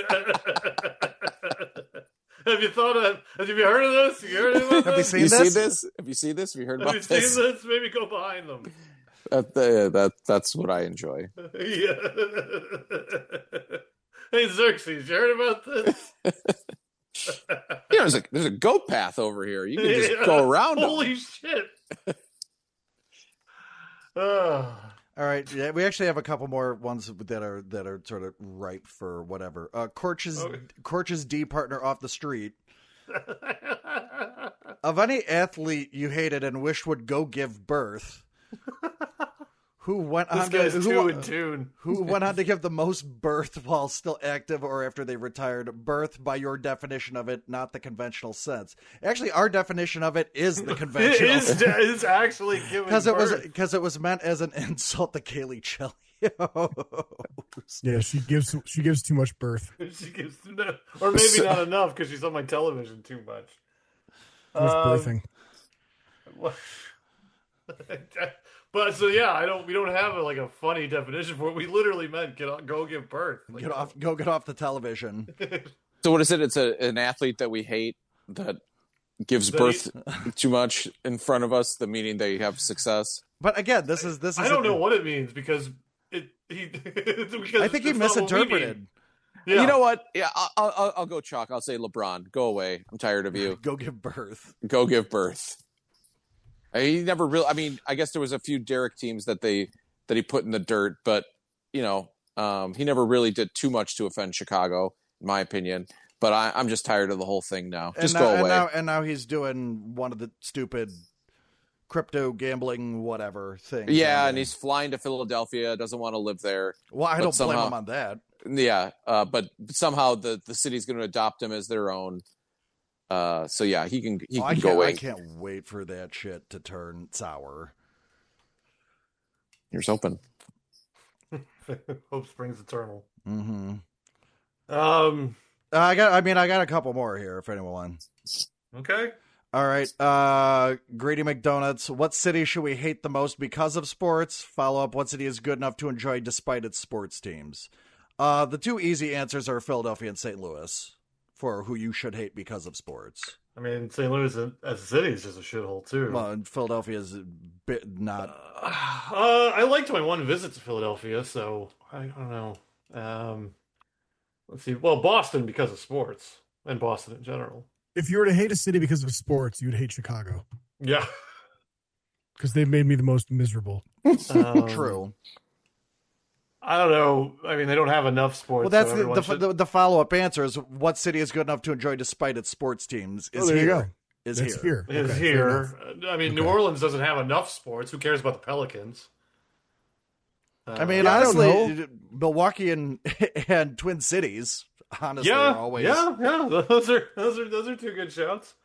Have you heard of this? Have you seen this? Have you seen this? Have you heard Have about you seen this? this? Maybe go behind them. That's what I enjoy. Yeah. Hey Xerxes, you heard about this? There's a goat path over here. You can just go around. Holy shit! All right, yeah, we actually have a couple more ones that are sort of ripe for whatever. Korch's D partner off the street. Of any athlete you hated and wished would go give birth, Who went This on guy's to too in tune. who went on to give the most birth while still active or after they retired? Birth, by your definition of it, not the conventional sense. Actually, our definition of it is the conventional. It's actually giving birth. Because it was meant as an insult to Kaylee Chelios. Yeah, she gives too much birth. She gives or maybe not enough because she's on my television too much. Too much birthing. But so yeah, we don't have a funny definition for it. We literally meant go give birth. Get off the television. So what is it? It's an athlete that we hate that gives birth too much in front of us, the meaning they have success. But again, this is. I don't know what it means because because I think he misinterpreted. Yeah. You know what? Yeah, I'll go chalk. I'll say LeBron. Go away. I'm tired of you. Go give birth. Go give birth. He never really. I mean, I guess there was a few Derek teams that he put in the dirt, but he never really did too much to offend Chicago, in my opinion. But I'm just tired of the whole thing now. Just go away. And now he's doing one of the stupid crypto gambling whatever things. Yeah, and he's flying to Philadelphia. Doesn't want to live there. Well, I don't blame him on that. Yeah, but somehow the city's going to adopt him as their own. So yeah, he can go away. I can't wait for that shit to turn sour. Here's hoping. Hope springs eternal. Mm-hmm. I got a couple more here if anyone wants. Okay. All right. Grady McDonuts. What city should we hate the most because of sports? Follow up. What city is good enough to enjoy despite its sports teams? The two easy answers are Philadelphia and St. Louis for who you should hate because of sports. I mean, St. Louis as a city is just a shithole too. Well, and Philadelphia is not. I liked my one visit to Philadelphia, so I don't know. Let's see. Well, Boston because of sports and Boston in general. If you were to hate a city because of sports, you'd hate Chicago. Yeah. Because they've made me the most miserable. True. I don't know. I mean, they don't have enough sports. Well, that's the follow-up answer is what city is good enough to enjoy despite its sports teams is there here. You go. Is that's here. Is okay, here. I mean, New Orleans doesn't have enough sports. Who cares about the Pelicans? I mean, honestly, Milwaukee and Twin Cities, honestly, are always. Yeah. Those are two good shouts.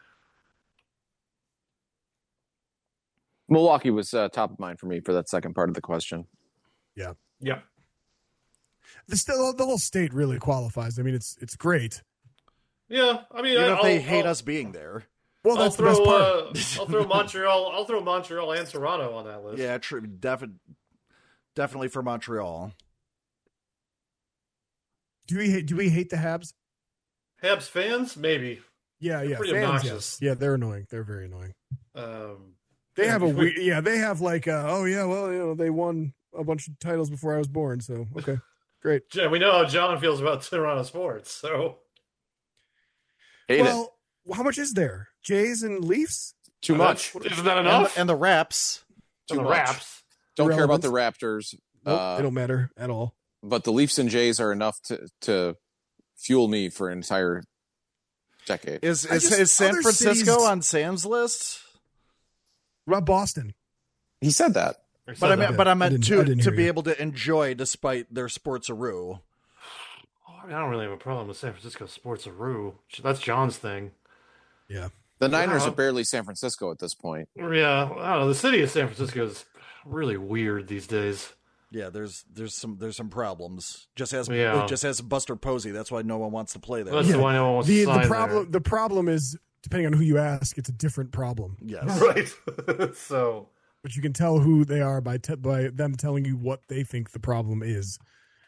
Milwaukee was top of mind for me for that second part of the question. Yeah. Yeah. The whole state really qualifies. I mean, it's great. Yeah, I mean, even if they hate us being there. Well, that's the best part. I'll throw Montreal. I'll throw Montreal and Toronto on that list. Yeah, true. Definitely for Montreal. Do we hate the Habs? Habs fans, maybe. Yeah. Pretty fans, obnoxious. Yes. Yeah, they're annoying. They're very annoying. They have they have they won a bunch of titles before I was born, so okay. Great. Yeah, we know how John feels about Toronto sports, so how much is there? Jays and Leafs? Too much. Isn't that enough? And the Raps. And the Raps. Don't care about the Raptors. Nope, they don't matter at all. But the Leafs and Jays are enough to fuel me for an entire decade. Is San Francisco on Sam's list? About Boston. He said that. But I meant to be able to enjoy despite their sports-a-roo. I don't really have a problem with San Francisco sports-a-roo. That's John's thing. Yeah. The Niners are barely San Francisco at this point. Yeah, I don't know. The city of San Francisco is really weird these days. Yeah, there's some problems. Just as Buster Posey, that's why no one wants to play there. That's why no one wants to sign there. The problem is, depending on who you ask, it's a different problem. Yes, right. So, but you can tell who they are by them telling you what they think the problem is.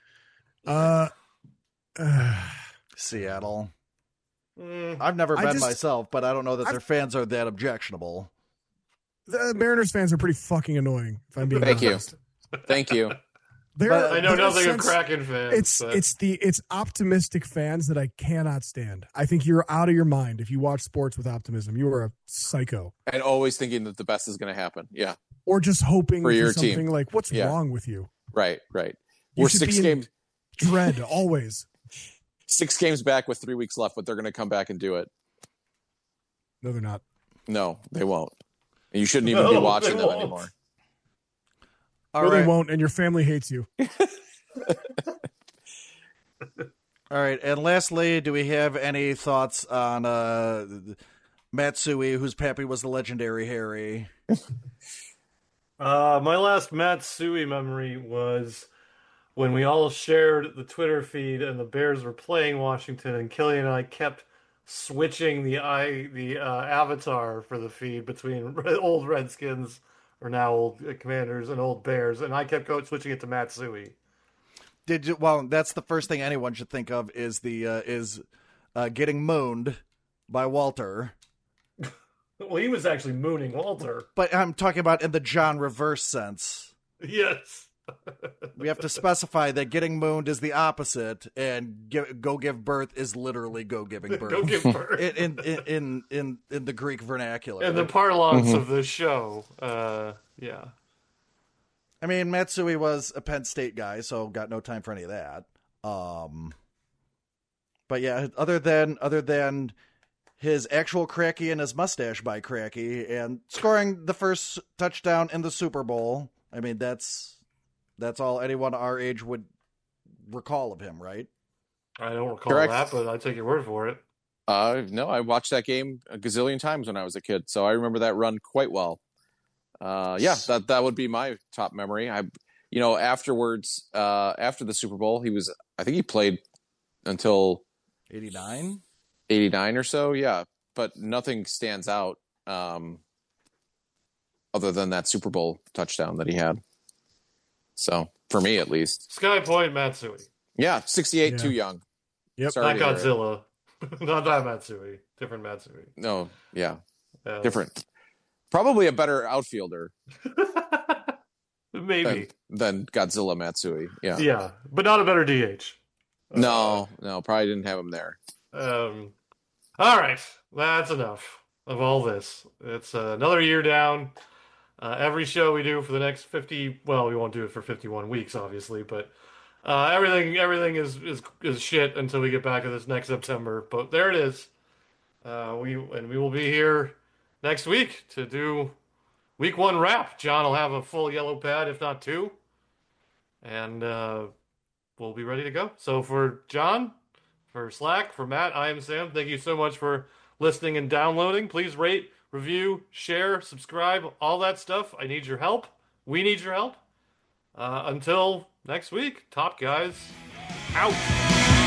Seattle. I've never been myself, but I don't know that their fans are that objectionable. The Mariners fans are pretty fucking annoying. If I'm being honest. Thank you. I know nothing of Kraken fans. It's optimistic fans that I cannot stand. I think you're out of your mind if you watch sports with optimism. You are a psycho. And always thinking that the best is going to happen. Yeah. Or just hoping for your something team. Like, what's wrong with you? Right. We're 6 games. Dread, always. 6 games back with 3 weeks left, but they're going to come back and do it. No, they're not. No, they won't. And you shouldn't even be watching them anymore. Or they won't, and your family hates you. All right, and lastly, do we have any thoughts on Matsui, whose pappy was the legendary Harry? My last Matsui memory was when we all shared the Twitter feed and the Bears were playing Washington, and Killian and I kept switching the avatar for the feed between old Redskins, or now old Commanders, and old Bears, and I kept switching it to Matsui. Well, that's the first thing anyone should think of is getting mooned by Walter. Well, he was actually mooning Walter. But I'm talking about in the John reverse sense. Yes. We have to specify that getting mooned is the opposite, and go give birth is literally go giving birth. Go give birth. in the Greek vernacular. In the parlance of the show. Yeah. I mean, Matsui was a Penn State guy, so got no time for any of that. But yeah, other than his actual cracky and his mustache by cracky, and scoring the first touchdown in the Super Bowl, I mean, that's all anyone our age would recall of him, right? I don't recall that, but I take your word for it. No, I watched that game a gazillion times when I was a kid, so I remember that run quite well. Yeah, that would be my top memory. Afterwards, after the Super Bowl, I think he played until 89 or so. Yeah, but nothing stands out other than that Super Bowl touchdown that he had. So for me, at least, Sky Point Matsui. Yeah, 68, too young. Yep, not Godzilla, not that Matsui, different Matsui. No, yeah, different. Probably a better outfielder. Maybe. Than Godzilla Matsui. Yeah. Yeah, but not a better DH. No, probably didn't have him there. All right. That's enough of all this. It's another year down. Every show we do for the next 50, well, we won't do it for 51 weeks, obviously, but everything is shit until we get back to this next September. But there it is. We will be here next week to do week 1 wrap. John will have a full yellow pad, if not 2. And we'll be ready to go. So for John, for Slack, for Matt, I am Sam. Thank you so much for listening and downloading. Please rate, review, share, subscribe, all that stuff. I need your help. We need your help. Until next week, Top Guys out.